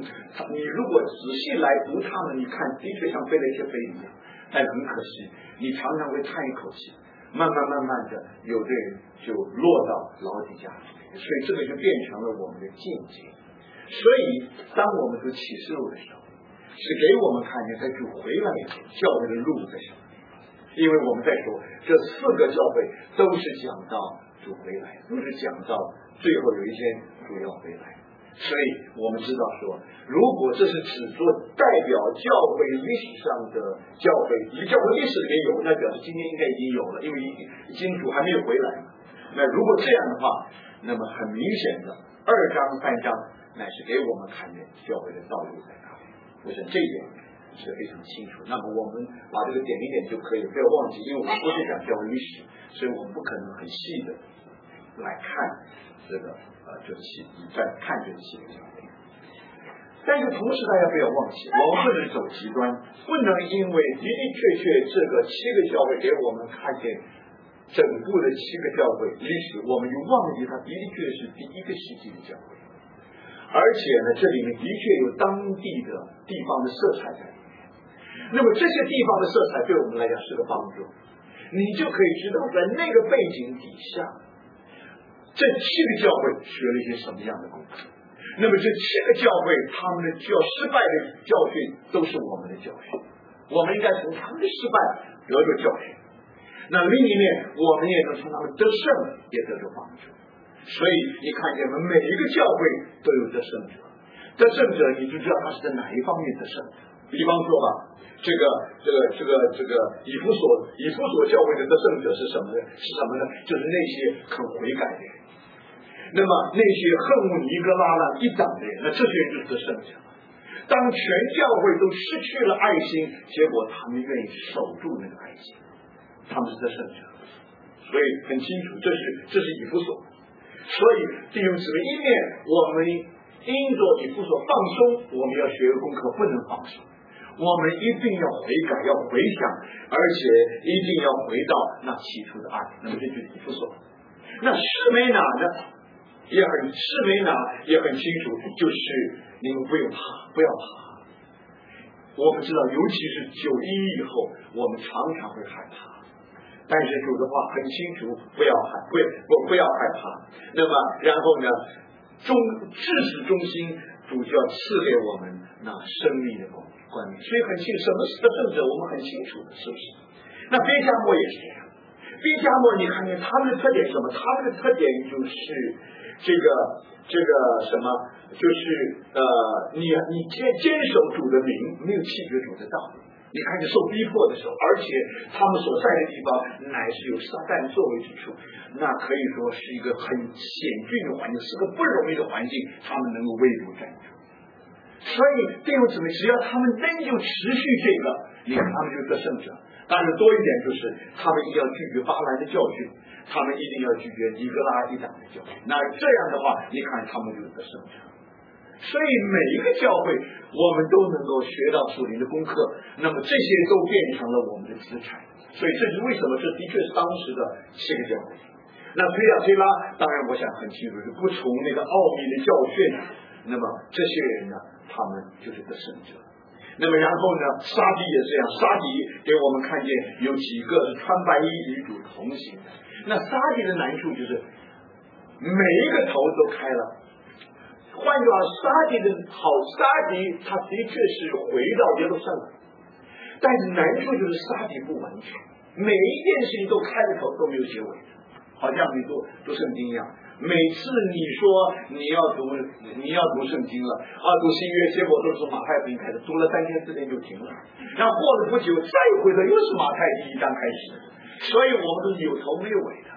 来读他们，你看的确像菲拉切菲一样，但很可惜，你常常会叹一口气，慢慢的，有的人就落到老底家里面，所以这个就变成了我们的境界。所以，当我们读启示录的时候，是给我们看见在主回来以后教会的路在什么地方。因为我们在说这4个教会都是讲到主回来，都是讲到最后有一天主要回来。所以我们知道说，如果这是只做代表教会历史上的教会历史里面有，那表示今天应该已经有了，因为今主还没有回来嘛。那如果这样的话，那么很明显的2章3章乃是给我们看见教会的道路在哪里。我想这一点是非常清楚。那么我们把这个点一点就可以，不要忘记，因为我们不是讲教会历史，所以我们不可能很细的来看这个在看这7个教会。但是同时大家不要忘记，我们不能走极端，不能因为的确这个7个教会给我们看见整部的7个教会历史，我们就忘记它的确是第1个世纪的教会。而且呢，这里面的确有当地的地方的色彩在里面。那么这些地方的色彩对我们来讲是个帮助，你就可以知道在那个背景底下，这7个教会学了一些什么样的功课。那么这7个教会他们的失败的教训都是我们的教训，我们应该从他们的失败得着教训。那另一面，我们也能从他们得胜也得着帮助。所以你看见每一个教会都有得胜者，得胜者你就知道他是在哪一方面得胜者。比方说吧，这个以弗所教会的得胜者是什么呢？就是那些肯悔改的人。那么那些恨恶尼哥拉了一党的人，那这些人就是得胜者。当全教会都失去了爱心，结果他们愿意守住那个爱心，他们是得胜者。所以很清楚，这是以弗所。所以弟兄姊妹，一面我们因着以弗所放松，我们要学功课不能放松，我们一定要悔改，要回想，而且一定要回到那起初的爱。那么这就是以弗所。那士梅拿呢，也很清楚，就是你们不用怕，不要怕。我们知道，尤其是911以后，我们常常会害怕。但是主的话很清楚，不要害怕。那么然后呢，至始忠心，主就要赐给我们那生命的冠冕。所以很清楚，什么是得胜者，我们很清楚的，是不是？那别迦摩也是这样。别迦摩，你看见他们的特点是什么？他们的特点就是这个什么？就是你坚守主的名，没有弃绝主的道理。你看见受逼迫的时候，而且他们所在的地方乃是有撒旦作为之处，那可以说是一个很险峻的环境，是个不容易的环境，他们能够为主站住。所以弟兄姊妹，只要他们仍旧持续这个，你看他们就是得胜者。当然多一点就是他们一定要拒绝巴兰的教训，他们一定要拒绝尼哥拉一党的教训。那这样的话，你看他们就是得胜者。所以每一个教会我们都能够学到属灵的功课，那么这些都变成了我们的资产。所以这是为什么，这的确是当时的7个教会。那推亚推拉当然我想很清楚是不从那个奥秘的教训，那么这些人呢，他们就是得胜者。那么然后呢，沙迪也是这样，沙迪给我们看见有几个是穿白衣与主同行的。那沙迪的难处就是每一个头都开了，换句话，沙迪他的确是回到耶路撒冷，但是难处就是沙迪不完全，每一件事情都开了头都没有结尾，好像你读圣经一样。每次你说你要读圣经了读新约，结果都是马太福音开始，读了3天4天就停了，然后过了不久再回头又是马太第1章开始，所以我们都是有头没有尾的。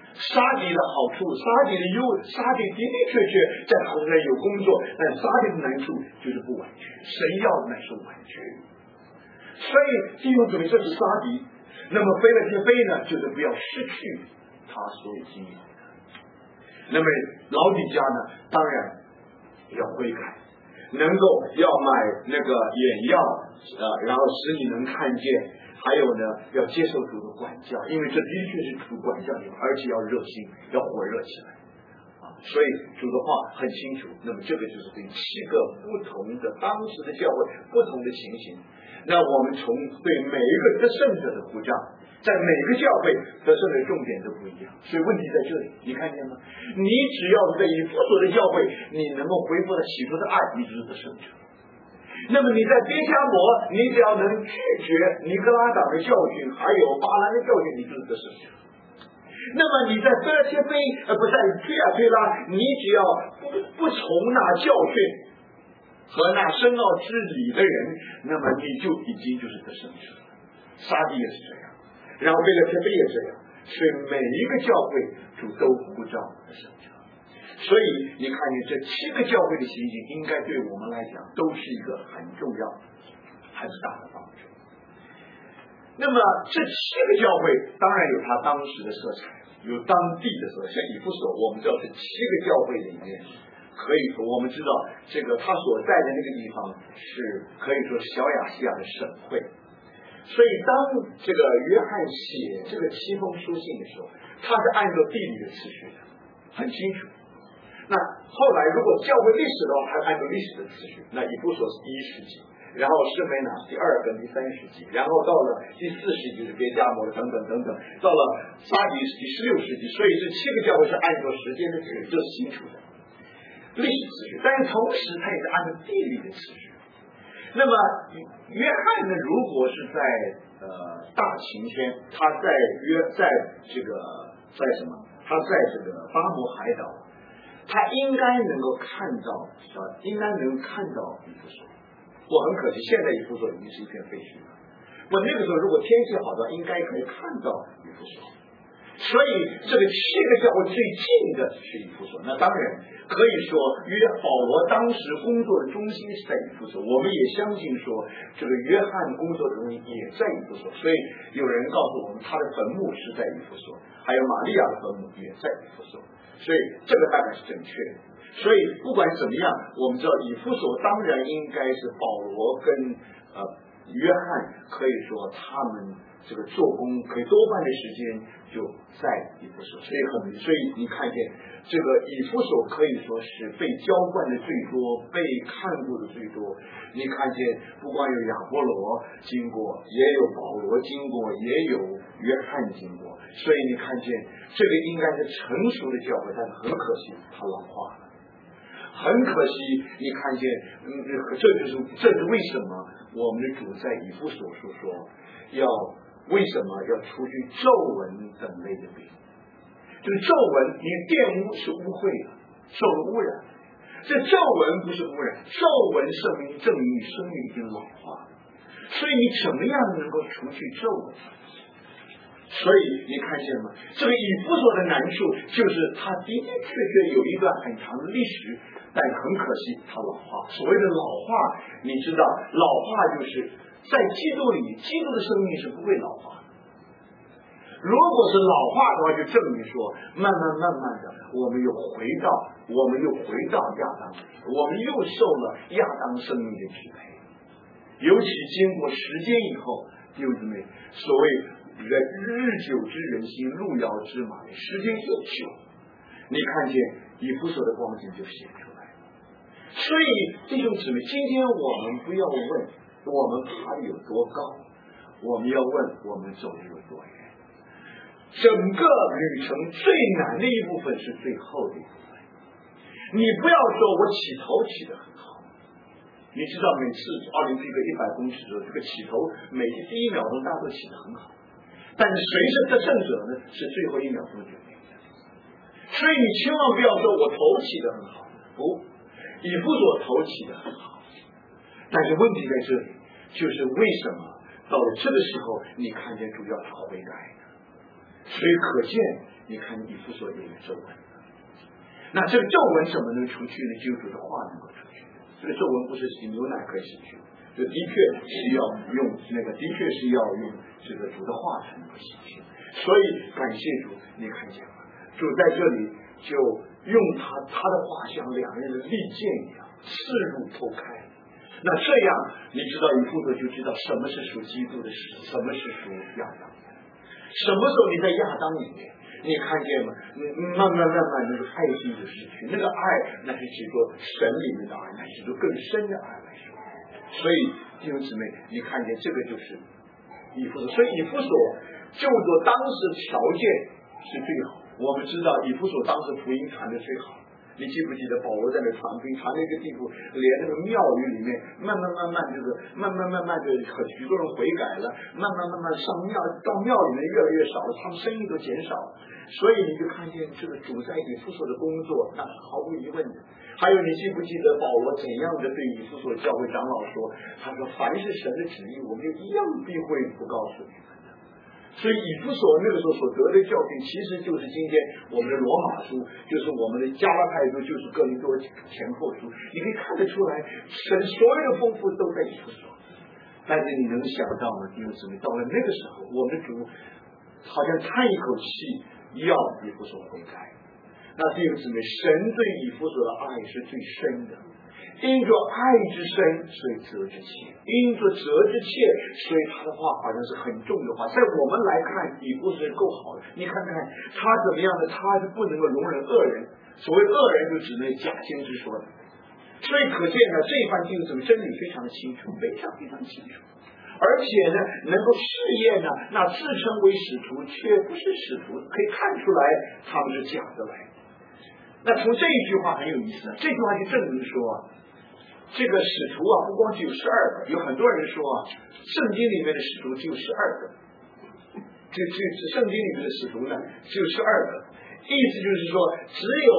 沙迪的好处，沙迪的的确在他身上有工作，但沙迪的难处就是不完全，神要的乃是完全。所以弟兄姊妹，这是沙迪。那么腓勒铁非呢，就是不要失去他所有经验的。那么老底家呢，当然要悔改，能够要买那个眼药然后使你能看见。还有呢，要接受主的管教，因为这的确是主管教你，而且要热心，要火热起来所以主的话很清楚。那么这个就是对7个不同的当时的教会不同的情形。那我们从对每一个得胜者的呼召，在每个教会得胜的重点都不一样。所以问题在这里，你看见吗？你只要在以弗所的教会，你能够恢复到起初的爱，你就是得胜者。那么你在别迦摩，你只要能拒绝尼格拉党的教训，还有巴兰的教训，你就是得胜者。那么你在腓勒铁非不在推亚推拉，你只要不从那教训和那深奥之理的人，那么你就已经就是得胜者了。撒底也是这样，然后腓勒铁非也这样，所以每一个教会主都呼召得胜者。所以你看见这7个教会的情形，应该对我们来讲都是一个很重要很大的帮助。那么这7个教会当然有它当时的色彩，有当地的色彩。像以弗所，我们知道这7个教会里面，可以说我们知道这个他所在的那个地方是可以说小亚细亚的省会。所以当这个约翰写这个7封书信的时候，他是按照地理的次序的，很清楚。那后来如果教会历史的话，还按照历史的次序，那以弗所是第1世纪，然后士每拿第2跟第3世纪，然后到了第4世纪是别迦摩等等等等，到了撒底是第16世纪。所以这7个教会是按照时间的次序，这是清楚的历史次序，但是同时它也是按照地理的次序。那么约翰呢，如果是在大晴天，他在这个在什么？他在这个巴摩海岛，他应该能够看到应该能看到以弗所。我很可惜，现在以弗所已经是一片废墟了。我那个时候如果天气好的话，应该可以看到以弗所。所以这个7个教会最近的是以弗所。那当然可以说保罗当时工作的中心是在以弗所，我们也相信说这个约翰工作的中心也在以弗所。所以有人告诉我们他的坟墓是在以弗所，还有玛利亚的坟墓也在以弗所，所以这个大概是正确的。所以不管怎么样，我们知道以弗所当然应该是保罗跟约翰可以说他们这个做工可以多半的时间就在以弗所，所以你看见这个以弗所可以说是被浇灌的最多，被看过的最多。你看见不光有亚波罗经过，也有保罗经过，也有约翰经过，所以你看见这个应该是成熟的教会，但是很可惜它老化了。很可惜，你看见，这是为什么我们的主在以弗所书说为什么要除去皱纹等类的病？这个皱纹，你玷污是污秽的，受了污染。这皱纹不是污染，皱纹证明你生命已经老化了。所以你怎么样能够除去皱纹？所以你看见吗？这个以弗所的难处就是它的的确确有一段很长的历史，但很可惜它老化。所谓的老化，你知道老化就是在基督里，基督的生命是不会老化的。如果是老化的话，就证明说慢慢的我们又回到亚当，我们又受了亚当生命的支配。尤其经过时间以后，弟兄姊妹，所谓日久之人心，路遥知马力，时间一久，你看见以弗所的光景就显出来。所以弟兄姊妹，今天我们不要问我们爬得有多高，我们要问我们走得有多远。整个旅程最难的一部分是最后的一部分。你不要说我起头起得很好，你知道每次奥林匹克100公尺的时候，这个起头每第1秒钟大家都起得很好，但是谁是得胜者呢？是最后1秒钟决定的。所以你千万不要说我头起得很好，不，以弗所头起得很好，但是问题在这里，就是为什么到了这个时候，你看见主要他悔改呢？ 所以可见，你看以弗所有一个皱纹，那这个皱纹怎么能除去呢？基督的话能够除去。这个皱纹不是洗牛奶可以洗去，这的确是要用这个主的话才能够洗去。所以感谢主，你看见吗？主在这里就用他的话像两人的利剑一样刺入剖开。那这样你知道以弗所就知道什么是属基督的事，什么是属亚当的。什么时候你在亚当里面，你看见吗？慢慢那个爱心就失去，那个爱那是指着神里面的爱，那是指着更深的爱来说。所以弟兄姊妹，你看见这个就是以弗所，所以以弗所就做当时条件是最好。我们知道以弗所当时福音传的最好。你记不记得保罗在那传福音传到一个地步，连那个庙宇里面慢慢这个慢慢的许多人悔改了，慢慢到庙里面越来越少了，他们生意都减少了。所以你就看见这个主在以弗所的工作，那毫无疑问的。还有你记不记得保罗怎样的对以弗所教会长老说？他说凡是神的旨意，我们就一样必会不告诉你们。所以以弗所那个时候所得的教训，其实就是今天我们的罗马书，就是我们的加拉太书，就是哥林多前后书。你可以看得出来，神所有的丰富都在以弗所。但是你能想到吗？弟兄姊妹，到了那个时候，我们的主好像叹一口气，要以弗所悔改。那弟兄姊妹，神对以弗所的爱是最深的。因着爱之深，所以责之切；因着责之切，所以他的话好像是很重的话。在我们来看，以弗所是够好的。你看看他怎么样的，他是不能够容忍恶人。所谓恶人，就指那假先知说的。所以可见呢，这一番经文真理非常的清楚，非常清楚。而且呢，能够试验呢，那自称为使徒却不是使徒，可以看出来他们是假的来。那从这一句话很有意思，这句话就证明说，这个使徒啊，不光只有12个，有很多人说啊，圣经里面的使徒只有12个，圣经里面的使徒呢只有12个，意思就是说只有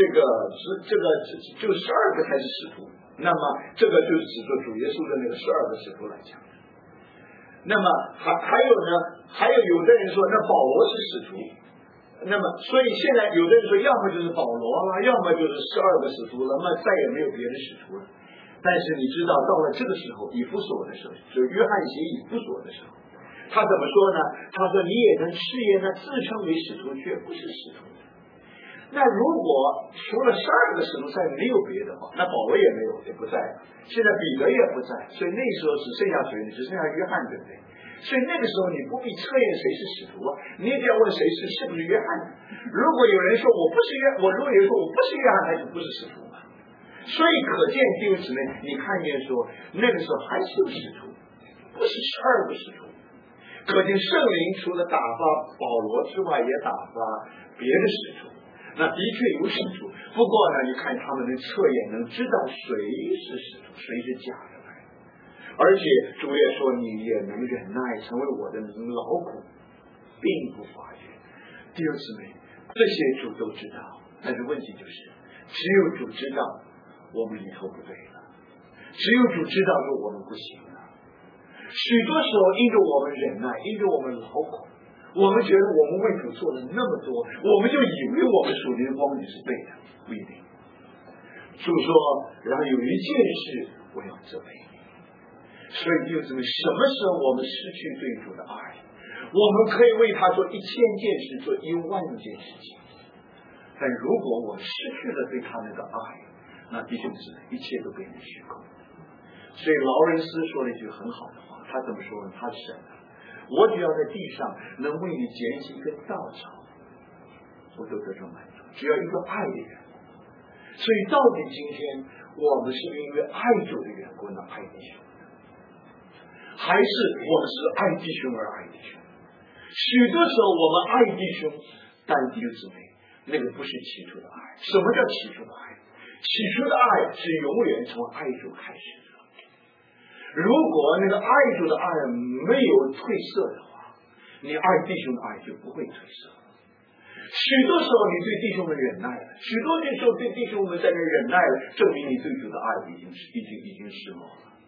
就12个才是使徒。那么这个就是指着主耶稣的那个12个使徒来讲。那么还有有的人说，那保罗是使徒。那么，所以现在有的人说，要么就是保罗了，要么就是12个使徒了，那么再也没有别的使徒了。但是你知道，到了这个时候，以弗所的时候，就约翰写以弗所的时候，他怎么说呢？他说：“你也能试验那自称为使徒却不是使徒的。”那如果除了12个使徒再没有别的话，那保罗也没有，也不在了。现在彼得也不在，所以那时候只剩下谁呢？只剩下约翰，对不对？所以那个时候你不必测验谁是使徒啊，你也不要问谁是不是约翰。如果有人说我不是约，如果有人说我不是约翰，他就不是使徒嘛。所以可见弟兄姊妹，你看见说那个时候还是有使徒，不是12个使徒。可见圣灵除了打发保罗之外，也打发别的使徒。那的确有使徒，不过呢，你看他们的测验能知道谁是使徒，谁是假的。而且主也说，你也能忍耐，成为我的劳苦，并不发觉。弟兄姊妹，这些主都知道，但是问题就是，只有主知道我们里头不对了，只有主知道说我们不行了。许多时候因着我们忍耐，因着我们劳苦，我们觉得我们为主做了那么多，我们就以为我们属灵的光景是对的，不一定。主说，然后有一件事我要责备。所以弟兄姊妹，什么时候我们失去对主的爱，我们可以为他做1000件事，做10000件事情。但如果我们失去了对他那个爱，那弟兄姊妹，一切都变成虚空。所以劳伦斯说了一句很好的话，他怎么说呢？他是神啊，我只要在地上能为你捡起一根稻草，我都得到满足，只要一个爱的人。所以到底今天我们是因为爱主的缘故呢，爱弟兄，还是我们是爱弟兄而爱弟兄？许多时候我们爱弟兄，但弟兄姊妹，那个不是起初的爱。什么叫起初的爱？起初的爱是永远从爱主开始的。如果那个爱主的爱没有褪色的话，你爱弟兄的爱就不会褪色。许多时候你对弟兄们忍耐了，许多时候对弟兄们在那忍耐了，证明你对主的爱已经失落了。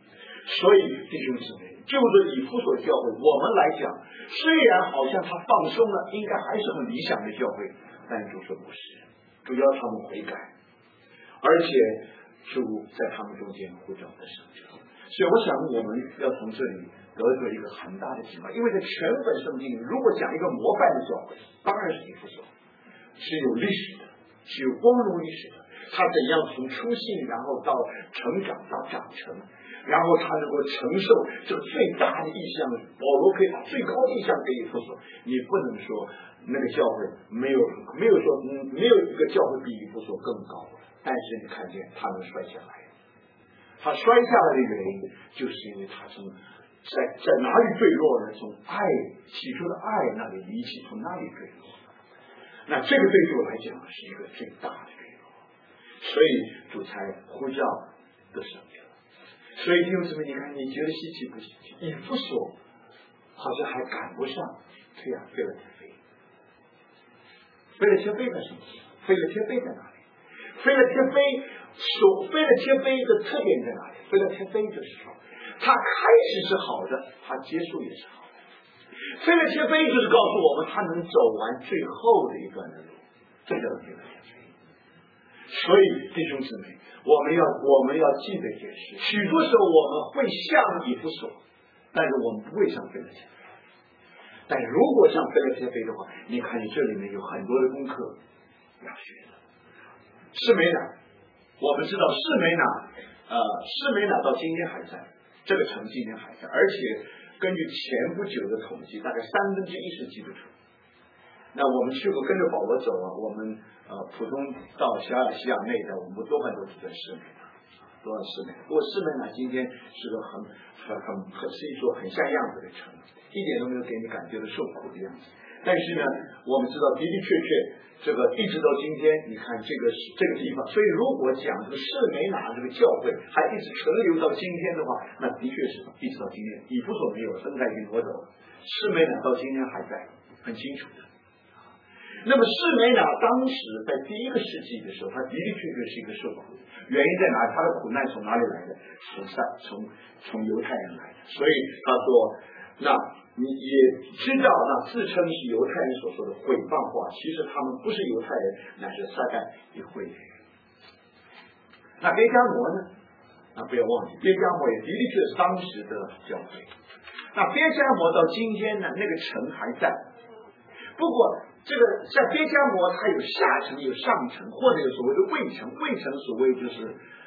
所以弟兄姊妹，就着以弗所教会我们来讲，虽然好像他放松了，应该还是很理想的教会，但主说不是，主要他们悔改，而且主在他们中间呼召的圣者。所以我想我们要从这里得着一个很大的启发，因为在全本圣经如果讲一个模范的教会，当然是以弗所，是有历史的，是有光荣历史的，他怎样从初信然后到成长到长成，然后他能够承受这个最大的意向，保罗可以把最高的意向给以弗所。你不能说那个教会没有一个教会比以弗所更高，但是你看见他能摔下来，他摔下来的原因就是因为他从在哪里坠落呢？从爱起初的爱那里离弃，从那里坠落。那这个对主来讲是一个最大的坠落，所以主才呼叫的圣者。所以弟兄姊妹，你看你觉得稀奇不稀奇？以弗所好像还赶不上菲拉铁菲。菲拉铁菲在什么？菲拉铁菲在哪里？菲拉铁菲的特点在哪里？菲拉铁菲就是说，它开始是好的，它结束也是好的。菲拉铁菲就是告诉我们，它能走完最后的一段的路，这叫菲拉铁菲。所以弟兄姊妹，我们要记得一件事，许多时候我们会像以弗所，但是我们不会像菲拉铁菲。但如果像菲拉铁菲的话，你看你这里面有很多的功课要学的。士美拿，我们知道士美拿到今天还在，这个城今天还在，而且根据前不久的统计，大概1/3是基督徒。那我们去过跟着保罗走啊，我们普通到西亚那一带，我们多半都是在士美拿，不过士美拿今天是个是一座很像样子的城，一点都没有给你感觉到受苦的样子。但是呢，我们知道的的确确，这个一直到今天，你看这个地方，所以如果讲这个士美拿这个教会还一直存留到今天的话，那的确是一直到今天，以弗所没有，生态已经挪走了，士美拿到今天还在，很清楚的。那么士美拿当时在第1个世纪的时候，他的的确确是一个受苦的，原因在哪里？他的苦难从哪里来的？从犹太人来的。所以他说，那你也知道，那自称是犹太人所说的毁谤话，其实他们不是犹太人，乃是撒旦与会的人。那别加摩呢？不要忘记，别加摩也的的确是当时的教会。那别加摩到今天呢，那个城还在。不过这个像别加摩，它有下城有上城，或者有所谓的卫城。卫城所谓就是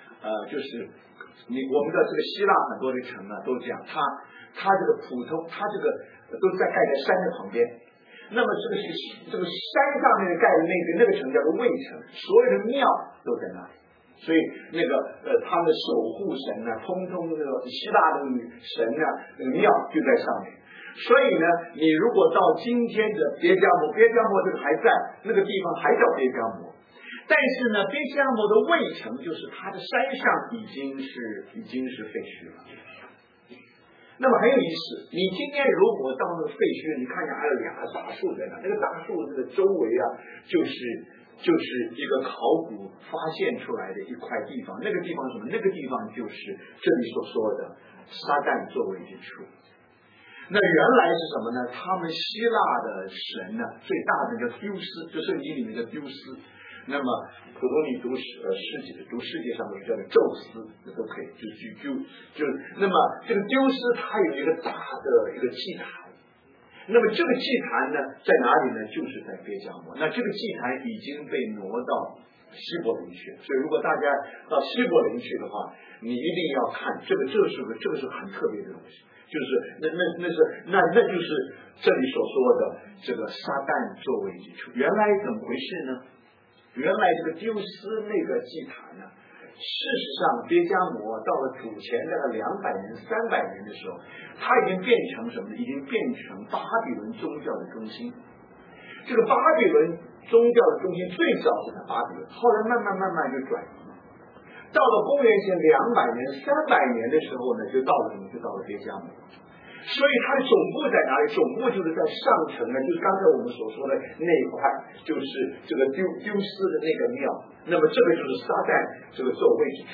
我们的这个希腊很多的城呢都这样，它这个普通，它这个都在盖在山的旁边。那么这个山上面盖的那个城叫做卫城，所有的庙都在那里。所以那个他们的守护神呢，通那个希腊的神呢，那个庙就在上面。所以呢，你如果到今天的别加摩这个还在，那个地方还叫别加摩，但是呢，别加摩的卫城就是它的山上已经是废墟了。那么很有意思，你今天如果到那个废墟，你看见还有2棵大树在那，那个大树这个周围啊，就是一个考古发现出来的一块地方。那个地方是什么？那个地方就是这里所说的撒旦作为之处。那原来是什么呢？他们希腊的神呢，最大的叫丢斯，就圣经里面的丢斯。那么普通你读世界上都是叫做宙斯，那都可以，那么这个丢斯它有一个大的一个祭坛。那么这个祭坛呢，在哪里呢？就是在别加摩。那这个祭坛已经被挪到希伯伦去，所以如果大家到希伯伦去的话，你一定要看这个是很特别的东西，就是那就是这里所说的这个撒旦作为之处。原来怎么回事呢？原来这个丢斯那个祭坛呢，事实上别加摩到了主前大概200年300年的时候，它已经变成什么呢？已经变成巴比伦宗教的中心。这个巴比伦宗教的中心最早是在巴比伦，后来慢慢就转移了。到了公元前200年300年的时候呢，就到了别加摩。所以它的总部在哪里？总部就是在上城呢，就是刚才我们所说的那一块，就是这个丢斯的那个庙。那么这个就是撒旦这个座位之处。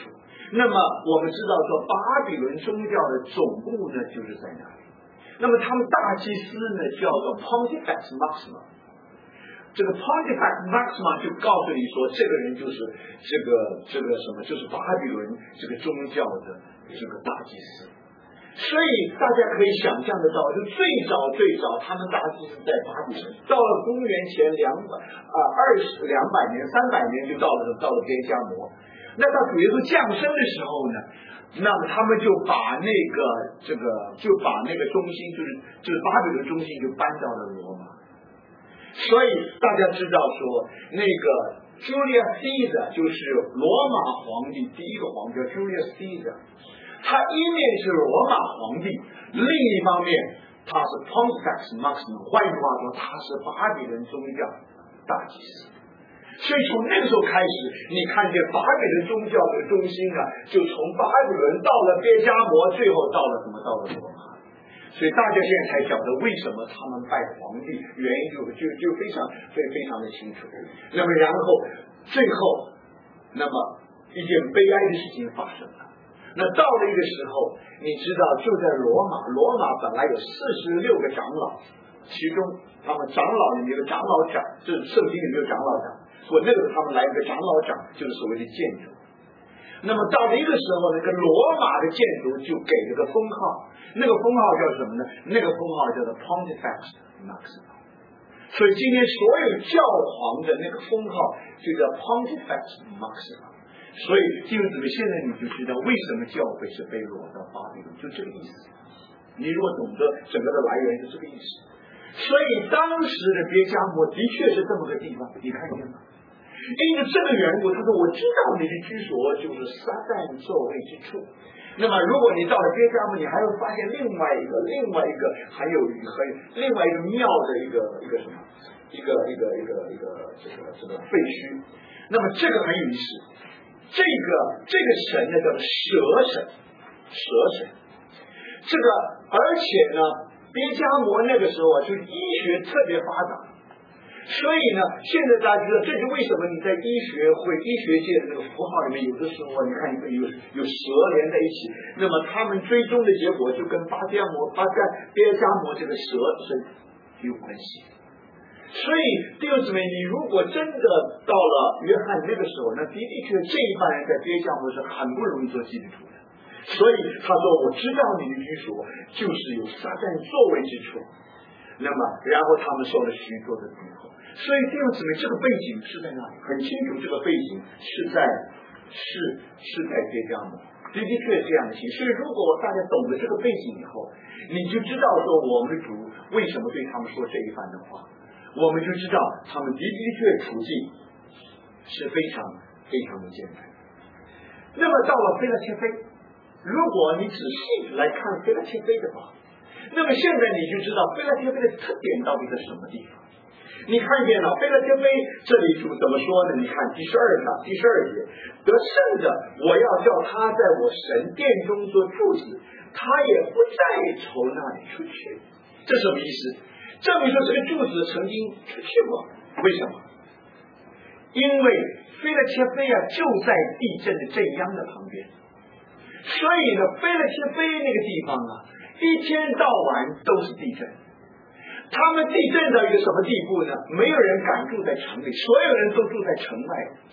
那么我们知道说巴比伦宗教的总部呢就是在哪里？那么他们大祭司呢叫做 Pontifex Maximus， 这个 Pontifex Maximus 就告诉你说，这个人就是这个什么，就是巴比伦这个宗教的这个大祭司。所以大家可以想象得到，就最早他们大祭司在巴比伦，到了公元前200年300年就到了别迦摩。那到主耶稣降生的时候呢，那么他们就把那个中心就是巴比伦中心就搬到了罗马。所以大家知道说，那个 Julius Caesar 就是罗马皇帝第一个皇帝叫 Julius Caesar， 他一面是罗马皇帝，另一方面他是 Pontifex Maximus， 换句话说他是巴比伦宗教大祭司。所以从那个时候开始，你看见巴比伦宗教的中心啊，就从巴比伦到了别迦摩，最后到了罗马。所以大家现在才晓得为什么他们拜皇帝，原因就非常的清楚。那么然后最后，那么一件悲哀的事情发生了。那到了一个时候，你知道就在罗马本来有46个长老，其中他们长老里面有长老长，就是圣经里面有长老长，所以那个他们来一个长老长，就是所谓的建筑。那么到了一个时候，那个罗马的建筑就给了个封号，那个封号叫什么呢？那个封号叫做 Pontifex Maximus。所以今天所有教皇的那个封号就叫 Pontifex Maximus。所以弟兄姊妹，现在你就知道为什么教会是被掳到巴比伦，就这个意思。你如果懂得整个的来源是这个意思。所以当时的别迦摩的确是这么个地方，你看见吗？因着这个缘故，他说我知道你的居所就是撒旦座位之处。那么如果你到了别迦摩，你还会发现另外一个还有另外一个庙的一个什么一个这个废墟。那么这个很有意思，这个神呢叫做蛇神。这个而且呢，别迦摩那个时候就医学特别发达。所以呢，现在大家知道，这是为什么你在医学界的那个符号里面，有的时候你看有蛇连在一起，那么他们追踪的结果就跟别迦摩这个蛇是有关系。所以弟兄姊妹，你如果真的到了约翰那个时候，那的确这一帮人在别迦摩是很不容易做基督徒的。所以他说我知道你的居所就是有撒旦座位之处。那么然后他们受了许多的逼迫。所以弟兄姊妹，这个背景是在哪里？很清楚，这个背景是在别迦摩，的确是这样的情。所以如果大家懂得这个背景以后，你就知道说我们的主为什么对他们说这一番的话，我们就知道他们的确处境是非常的艰难。那么到了腓拉切菲，如果你仔细来看腓拉切菲的话，那么现在你就知道腓拉切菲的特点到底在什么地方。你看见了腓拉切菲这里主怎么说呢？你看第12节，得胜的我要叫他在我神殿中做柱子，他也不再从那里出去。这什么意思？证明说这个柱子曾经出去过。为什么？因为腓拉切菲就在地震的震央的旁边，所以呢腓拉切菲那个地方一天到晚都是地震。他们地震到一个什么地步呢？没有人敢住在城里，所有人都住在城外。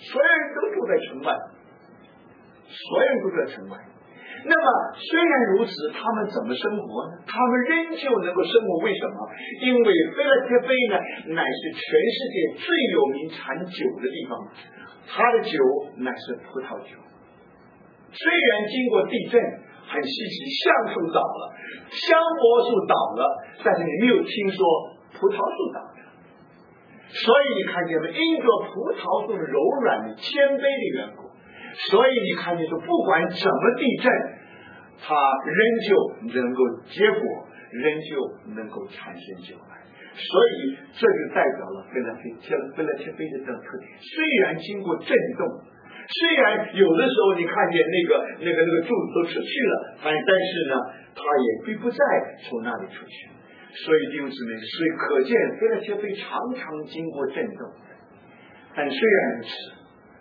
那么虽然如此，他们怎么生活呢？他们仍旧能够生活。为什么？因为腓拉切菲呢，乃是全世界最有名产酒的地方，它的酒乃是葡萄酒。虽然经过地震很稀奇，橡树倒了，香柏树倒了，但是你没有听说葡萄树倒了。所以你看见没？因着葡萄树柔软的谦卑的缘故，所以你看见说，不管怎么地震，它仍旧能够结果，仍旧能够产生酒来。所以这就代表了腓拉切菲的这个特点。虽然经过震动，虽然有的时候你看见那个柱子都出去了，但是呢，他也必不再从那里出去。所以弟兄姊妹，所以可见腓拉切菲常常经过震动。但虽然如此，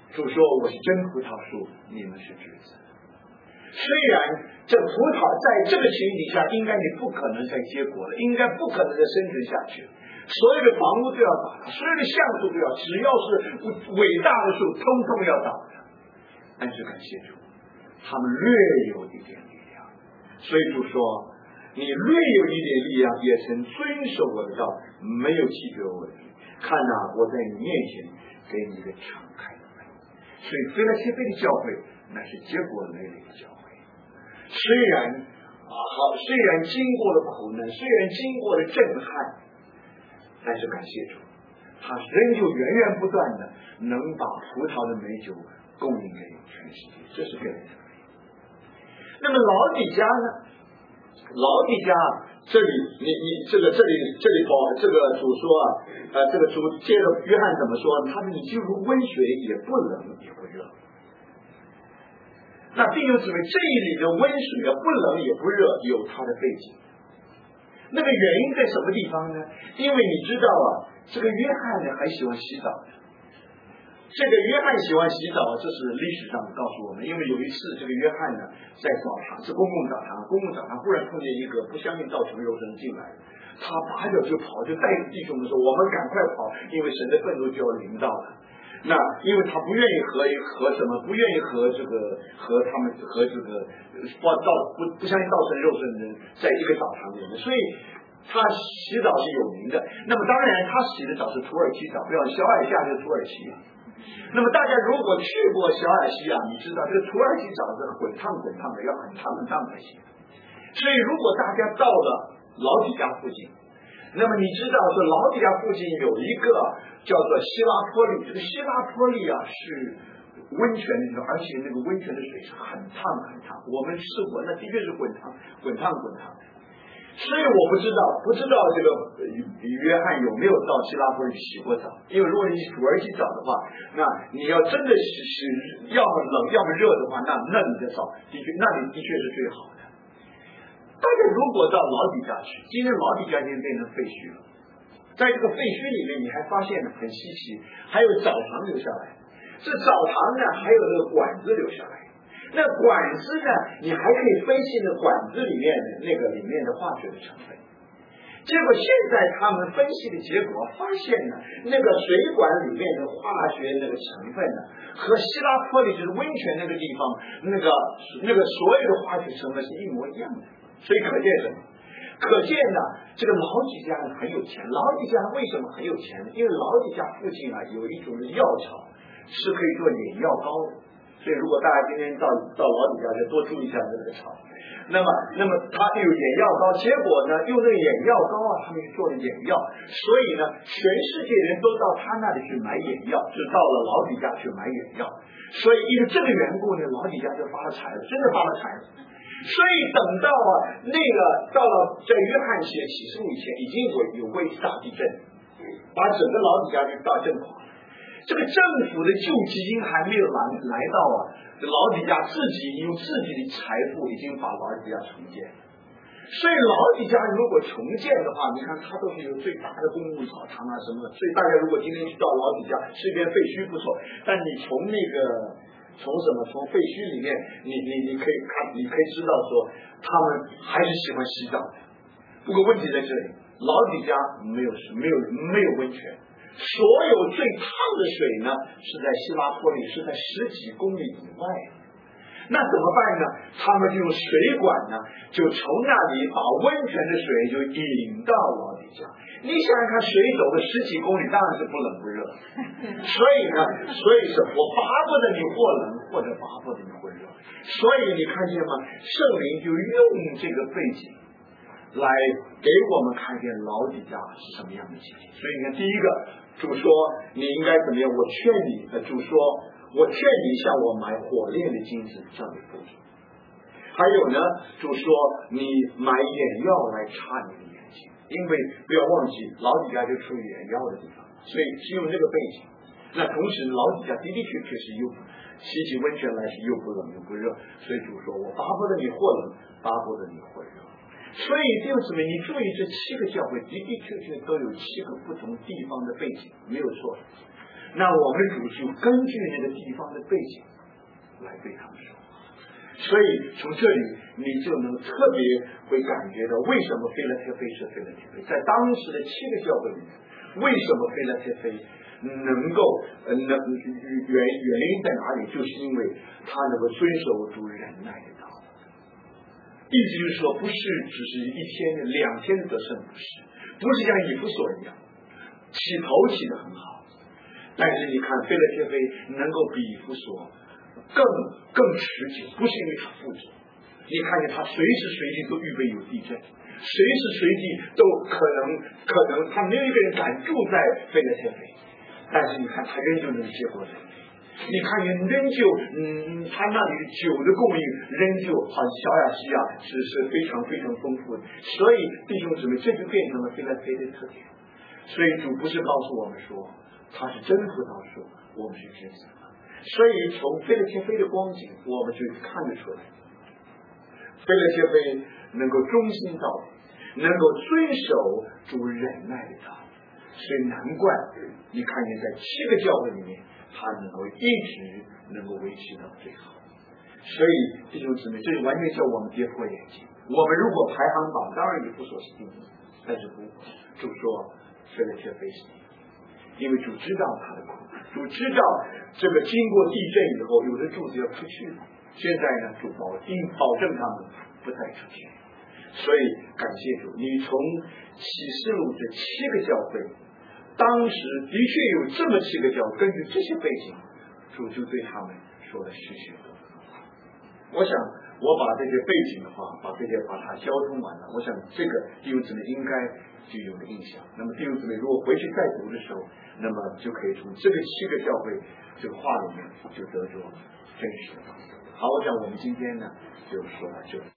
主说我是真葡萄树，你们是枝子。虽然这葡萄在这个情形底下，应该你不可能再结果了，应该不可能再生存下去，所有的房屋都要倒塌，所有的橡树都要，只要是伟大的树，通通要倒塌。但是感谢主，他们略有一点力量，所以主说你略有一点力量，也曾遵守我的道，没有弃绝我的意。看哪，我在你面前给你一个敞开的门。所以腓拉铁非的教会那是结果累累的教会，虽然经过了苦难，虽然经过了震撼，但是感谢主，他仍旧源源不断的能把葡萄的美酒供应给全世界，这是腓拉铁非。那么老底嘉呢？老底嘉这里这里头这个主说这个主接着约翰怎么说？他说你就如温水，也不冷也不热。那弟兄姊妹，这里的温水不冷也不热，有它的背景。那个原因在什么地方呢？因为你知道这个约翰呢很喜欢洗澡的。这个约翰喜欢洗澡，这是历史上告诉我们。因为有一次，这个约翰呢在澡堂，是公共澡堂忽然碰见一个不相信道成肉身进来，他拔脚就跑，就带着弟兄们说：“我们赶快跑，因为神的愤怒就要临到了。”那因为他不愿意和什么，不愿意和这个不相信道成肉身的人在一个澡堂里面，所以他洗澡是有名的。那么当然他洗的澡是土耳其澡，比方小亚细亚就是土耳其。那么大家如果去过小亚细亚，你知道这个土耳其澡是滚烫的，要很烫才行。所以如果大家到了老底嘉附近，那么你知道说老底嘉附近有一个叫做希拉坡利，这个希拉坡利是温泉的地方，而且那个温泉的水是很烫。我们试过，那的确是滚烫。所以我不知道这个约翰有没有到希拉坡利洗过澡，因为如果你土耳其澡的话，那你要真的是要么冷要么热的话，那你的澡那里的确是最好的。大家如果到老底嘉去，今天老底嘉变成废墟了，在这个废墟里面，你还发现很稀奇，还有澡堂留下来，这澡堂呢还有那个管子留下来。那管子呢，你还可以分析那管子里面的里面的化学的成分。结果现在他们分析的结果发现呢，那个水管里面的化学那个成分呢，和希拉坡利就是温泉那个地方那个所有的化学成分是一模一样的。所以可见什么？可见呢，这个老底嘉很有钱。老底嘉为什么很有钱呢？因为老底嘉附近有一种药草是可以做眼药膏的。所以如果大家今天到老底嘉就多注意一下这个草。那么他有眼药膏，结果呢用那个眼药膏他们去做了眼药，所以呢全世界人都到他那里去买眼药，就到了老底嘉去买眼药。所以因为这个缘故呢，老底嘉就发了财了，真的发了财了。所以等到到了在约翰写启示录以前，已经有过一次大地震，把整个老底嘉就大震垮。这个政府的救济金还没有来到老底嘉自己用自己的财富已经把老底嘉重建。所以老底嘉如果重建的话，你看它都是有最大的公共澡堂什么的。所以大家如果今天去到老底嘉，是一片废墟不错，但你从废墟里面，你可以知道说，他们还是喜欢洗澡的。不过问题在这里，老底嘉没有温泉，所有最烫的水呢是在希拉坡利，是在10几公里以外。那怎么办呢？他们就用水管呢，就从那里把温泉的水就引到老底嘉。你想想看，水走了10几公里，当然是不冷不热。所以是我巴不得你或冷，或者巴不得你或热。所以你看见吗？圣灵就用这个背景来给我们看见老底嘉是什么样的情形。所以你看，第一个主说你应该怎么样？我劝你，主说我劝你向我买火炼的金子，叫你富足。还有呢，主说你买眼药来擦你的眼睛，因为不要忘记老底嘉就处于眼药的地方，所以是用这个背景。那同时老底嘉的确是洗起温泉来是又不冷又不热，所以主说我巴不得你或冷，巴不得你或热。所以弟兄姊妹，你注意这7个教会的确都有7个不同地方的背景，没有错。 那我们的主就根据那个地方的背景来对他们说话。所以从这里你就能特别会感觉到为什么腓拉铁非是腓拉铁非，在当时的7个教会里面，为什么腓拉铁非能够原因在哪里？就是因为他能够遵守主忍耐的道。意思就是说，不是只是1天2天的得胜，不是像以弗所一样起头起得很好，但是你看腓拉铁非能够比以弗所更持久，不是因为他负责。你看见他随时随地都预备有地震，随时随地都可能他没有一个人敢住在腓拉铁非，但是你看他仍旧能结果子。你看见仍旧他那里的酒的供应仍旧好像小亚细亚是非常非常丰富的。所以弟兄姊妹，这就变成了腓拉铁非的特点。所以主不是告诉我们说他是真葡萄树，我们是枝子。所以从腓拉铁非的光景我们就看得出来，腓拉铁非能够忠心到底，能够遵守主忍耐的道。所以难怪你看见在7个教会里面他能够一直能够维持到最后。所以弟兄姊妹，这就完全叫我们跌破眼镜。我们如果排行榜当然也不说是第一，但是不主说腓拉铁非是第一，因为主知道他的苦，主知道这个经过地震以后有的柱子要出去了，现在呢主保证他们不再出去。所以感谢主，你从启示录这7个教会，当时的确有这么7个教会，根据这些背景，主就对他们说了许许多多的话。我想我把这些背景的话把它交通完了，我想这个弟兄姊妹应该就有了印象。那么弟兄姊妹如果回去再读的时候，那么就可以从这个7个教会这个话里面就得着真实的帮助。好，我想我们今天呢就说到这里。